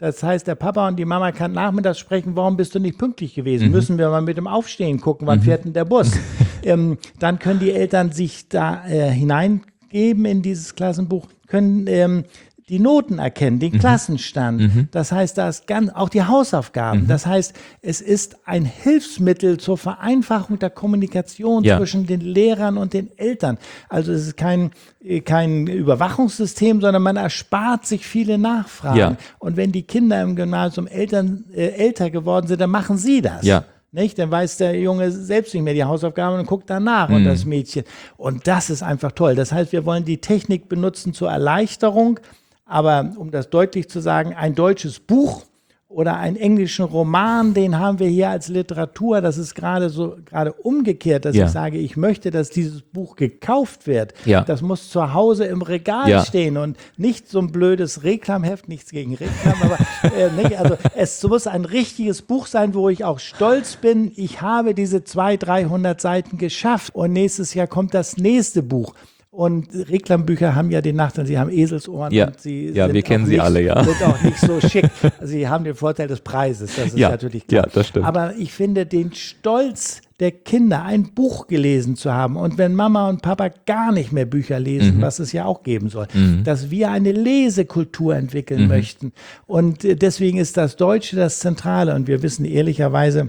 Das heißt, der Papa und die Mama kann nachmittags sprechen, warum bist du nicht pünktlich gewesen? Mhm. Müssen wir mal mit dem Aufstehen gucken, wann mhm. fährt denn der Bus? ähm, dann können die Eltern sich da äh, hineingeben in dieses Klassenbuch, können ähm, die Noten erkennen, den mhm. Klassenstand. Mhm. Das heißt, da ist ganz, auch die Hausaufgaben. Mhm. Das heißt, es ist ein Hilfsmittel zur Vereinfachung der Kommunikation ja. zwischen den Lehrern und den Eltern. Also es ist kein, kein Überwachungssystem, sondern man erspart sich viele Nachfragen. Ja. Und wenn die Kinder im Gymnasium Eltern, äh, älter geworden sind, dann machen sie das. Ja. Nicht? Dann weiß der Junge selbst nicht mehr die Hausaufgaben und guckt danach mhm. und das Mädchen. Und das ist einfach toll. Das heißt, wir wollen die Technik benutzen zur Erleichterung. Aber um das deutlich zu sagen, ein deutsches Buch oder einen englischen Roman, den haben wir hier als Literatur. Das ist gerade so gerade umgekehrt, dass ja. ich sage, ich möchte, dass dieses Buch gekauft wird. Ja. Das muss zu Hause im Regal ja. stehen und nicht so ein blödes Reklamheft, nichts gegen Reklam, aber äh, nicht, also es muss ein richtiges Buch sein, wo ich auch stolz bin, ich habe diese zweihundert, dreihundert Seiten geschafft und nächstes Jahr kommt das nächste Buch. Und Reklambücher haben ja den Nachteil, sie haben Eselsohren ja. und sie ja, sind, wir kennen auch sie nicht, alle, ja. sind auch nicht so schick. Sie haben den Vorteil des Preises, das ist ja. natürlich klar. Ja, das stimmt. Aber ich finde den Stolz der Kinder, ein Buch gelesen zu haben und wenn Mama und Papa gar nicht mehr Bücher lesen, mhm. was es ja auch geben soll, mhm. dass wir eine Lesekultur entwickeln mhm. möchten. Und deswegen ist das Deutsche das Zentrale und wir wissen ehrlicherweise,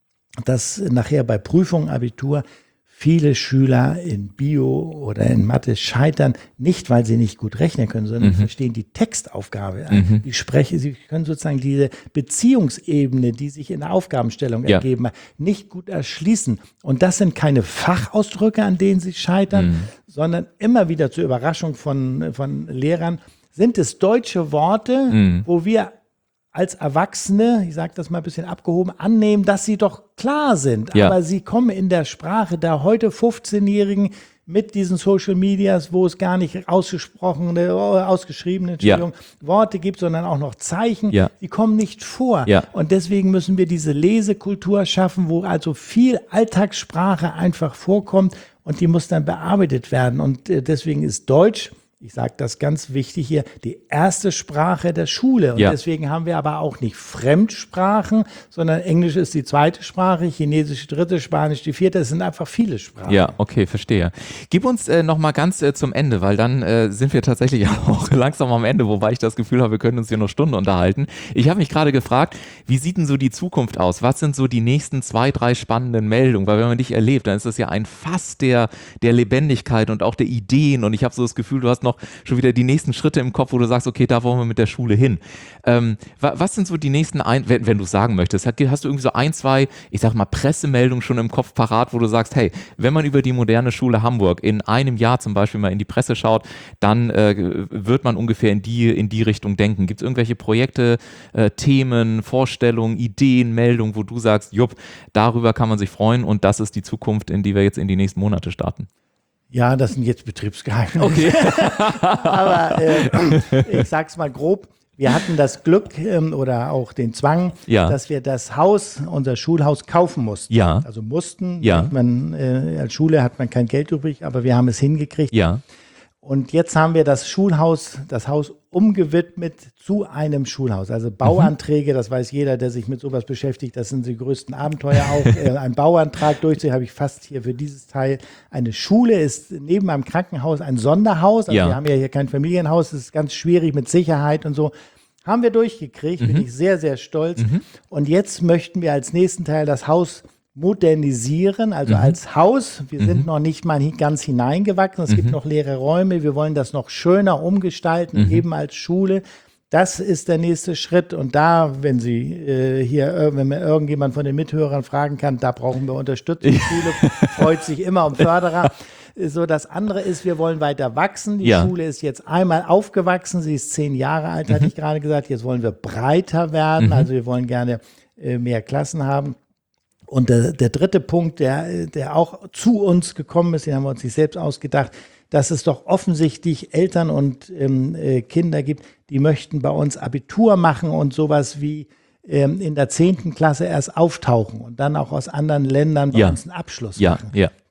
dass nachher bei Prüfung, Abitur viele Schüler in Bio oder in Mathe scheitern, nicht weil sie nicht gut rechnen können, sondern mhm. verstehen die Textaufgabe. Mhm. Die sprechen, sie können sozusagen diese Beziehungsebene, die sich in der Aufgabenstellung ja. ergeben, nicht gut erschließen. Und das sind keine Fachausdrücke, an denen sie scheitern, mhm. sondern immer wieder zur Überraschung von, von Lehrern sind es deutsche Worte, mhm. wo wir als Erwachsene, ich sage das mal ein bisschen abgehoben, annehmen, dass sie doch klar sind. Ja. Aber sie kommen in der Sprache der heute fünfzehnjährigen mit diesen Social Medias, wo es gar nicht ausgesprochene, ausgeschriebene Entschuldigung, ja. Worte gibt, sondern auch noch Zeichen, ja. die kommen nicht vor. Ja. Und deswegen müssen wir diese Lesekultur schaffen, wo also viel Alltagssprache einfach vorkommt und die muss dann bearbeitet werden. Und deswegen ist Deutsch, ich sage das ganz wichtig hier, die erste Sprache der Schule. Und ja. deswegen haben wir aber auch nicht Fremdsprachen, sondern Englisch ist die zweite Sprache, Chinesisch die dritte, Spanisch die vierte. Es sind einfach viele Sprachen. Ja, okay, verstehe. Gib uns äh, noch mal ganz äh, zum Ende, weil dann äh, sind wir tatsächlich auch langsam am Ende, wobei ich das Gefühl habe, wir können uns hier noch Stunden unterhalten. Ich habe mich gerade gefragt, wie sieht denn so die Zukunft aus? Was sind so die nächsten zwei, drei spannenden Meldungen? Weil wenn man dich erlebt, dann ist das ja ein Fass der, der Lebendigkeit und auch der Ideen. Und ich habe so das Gefühl, du hast noch schon wieder die nächsten Schritte im Kopf, wo du sagst, okay, da wollen wir mit der Schule hin. Ähm, was sind so die nächsten, ein, wenn, wenn du es sagen möchtest, hast du irgendwie so ein, zwei, ich sag mal, Pressemeldungen schon im Kopf parat, wo du sagst, hey, wenn man über die moderne Schule Hamburg in einem Jahr zum Beispiel mal in die Presse schaut, dann äh, wird man ungefähr in die, in die Richtung denken. Gibt es irgendwelche Projekte, äh, Themen, Vorstellungen, Ideen, Meldungen, wo du sagst, jupp, darüber kann man sich freuen und das ist die Zukunft, in die wir jetzt in die nächsten Monate starten? Ja, das sind jetzt Betriebsgeheimnisse. Okay. Aber äh, ich sag's mal grob. Wir hatten das Glück ähm, oder auch den Zwang, ja. dass wir das Haus, unser Schulhaus, kaufen mussten. Ja. Also mussten. Ja. Man, äh, als Schule hat man kein Geld übrig, aber wir haben es hingekriegt. Ja. Und jetzt haben wir das Schulhaus, das Haus umgewidmet zu einem Schulhaus. Also Bauanträge, das weiß jeder, der sich mit sowas beschäftigt, das sind die größten Abenteuer auch. äh, ein Bauantrag durchzuführen, habe ich fast hier für dieses Teil. Eine Schule ist neben einem Krankenhaus ein Sonderhaus. Also ja. wir haben ja hier kein Familienhaus, das ist ganz schwierig mit Sicherheit und so. Haben wir durchgekriegt, mhm. bin ich sehr, sehr stolz. Mhm. Und jetzt möchten wir als nächsten Teil das Haus modernisieren, also mhm. als Haus. Wir mhm. sind noch nicht mal ganz hineingewachsen. Es mhm. gibt noch leere Räume. Wir wollen das noch schöner umgestalten, mhm. eben als Schule. Das ist der nächste Schritt. Und da, wenn Sie äh, hier, wenn mir irgendjemand von den Mithörern fragen kann, da brauchen wir Unterstützung. Die Schule freut sich immer um Förderer. So, das andere ist, wir wollen weiter wachsen. Die ja. Schule ist jetzt einmal aufgewachsen. Sie ist zehn Jahre alt, mhm. hatte ich gerade gesagt. Jetzt wollen wir breiter werden. Mhm. Also wir wollen gerne äh, mehr Klassen haben. Und der, der dritte Punkt, der, der auch zu uns gekommen ist, den haben wir uns nicht selbst ausgedacht, dass es doch offensichtlich Eltern und ähm, äh, Kinder gibt, die möchten bei uns Abitur machen und sowas wie ähm, in der zehnten Klasse erst auftauchen und dann auch aus anderen Ländern bei ja. uns einen Abschluss ja. machen. Ja.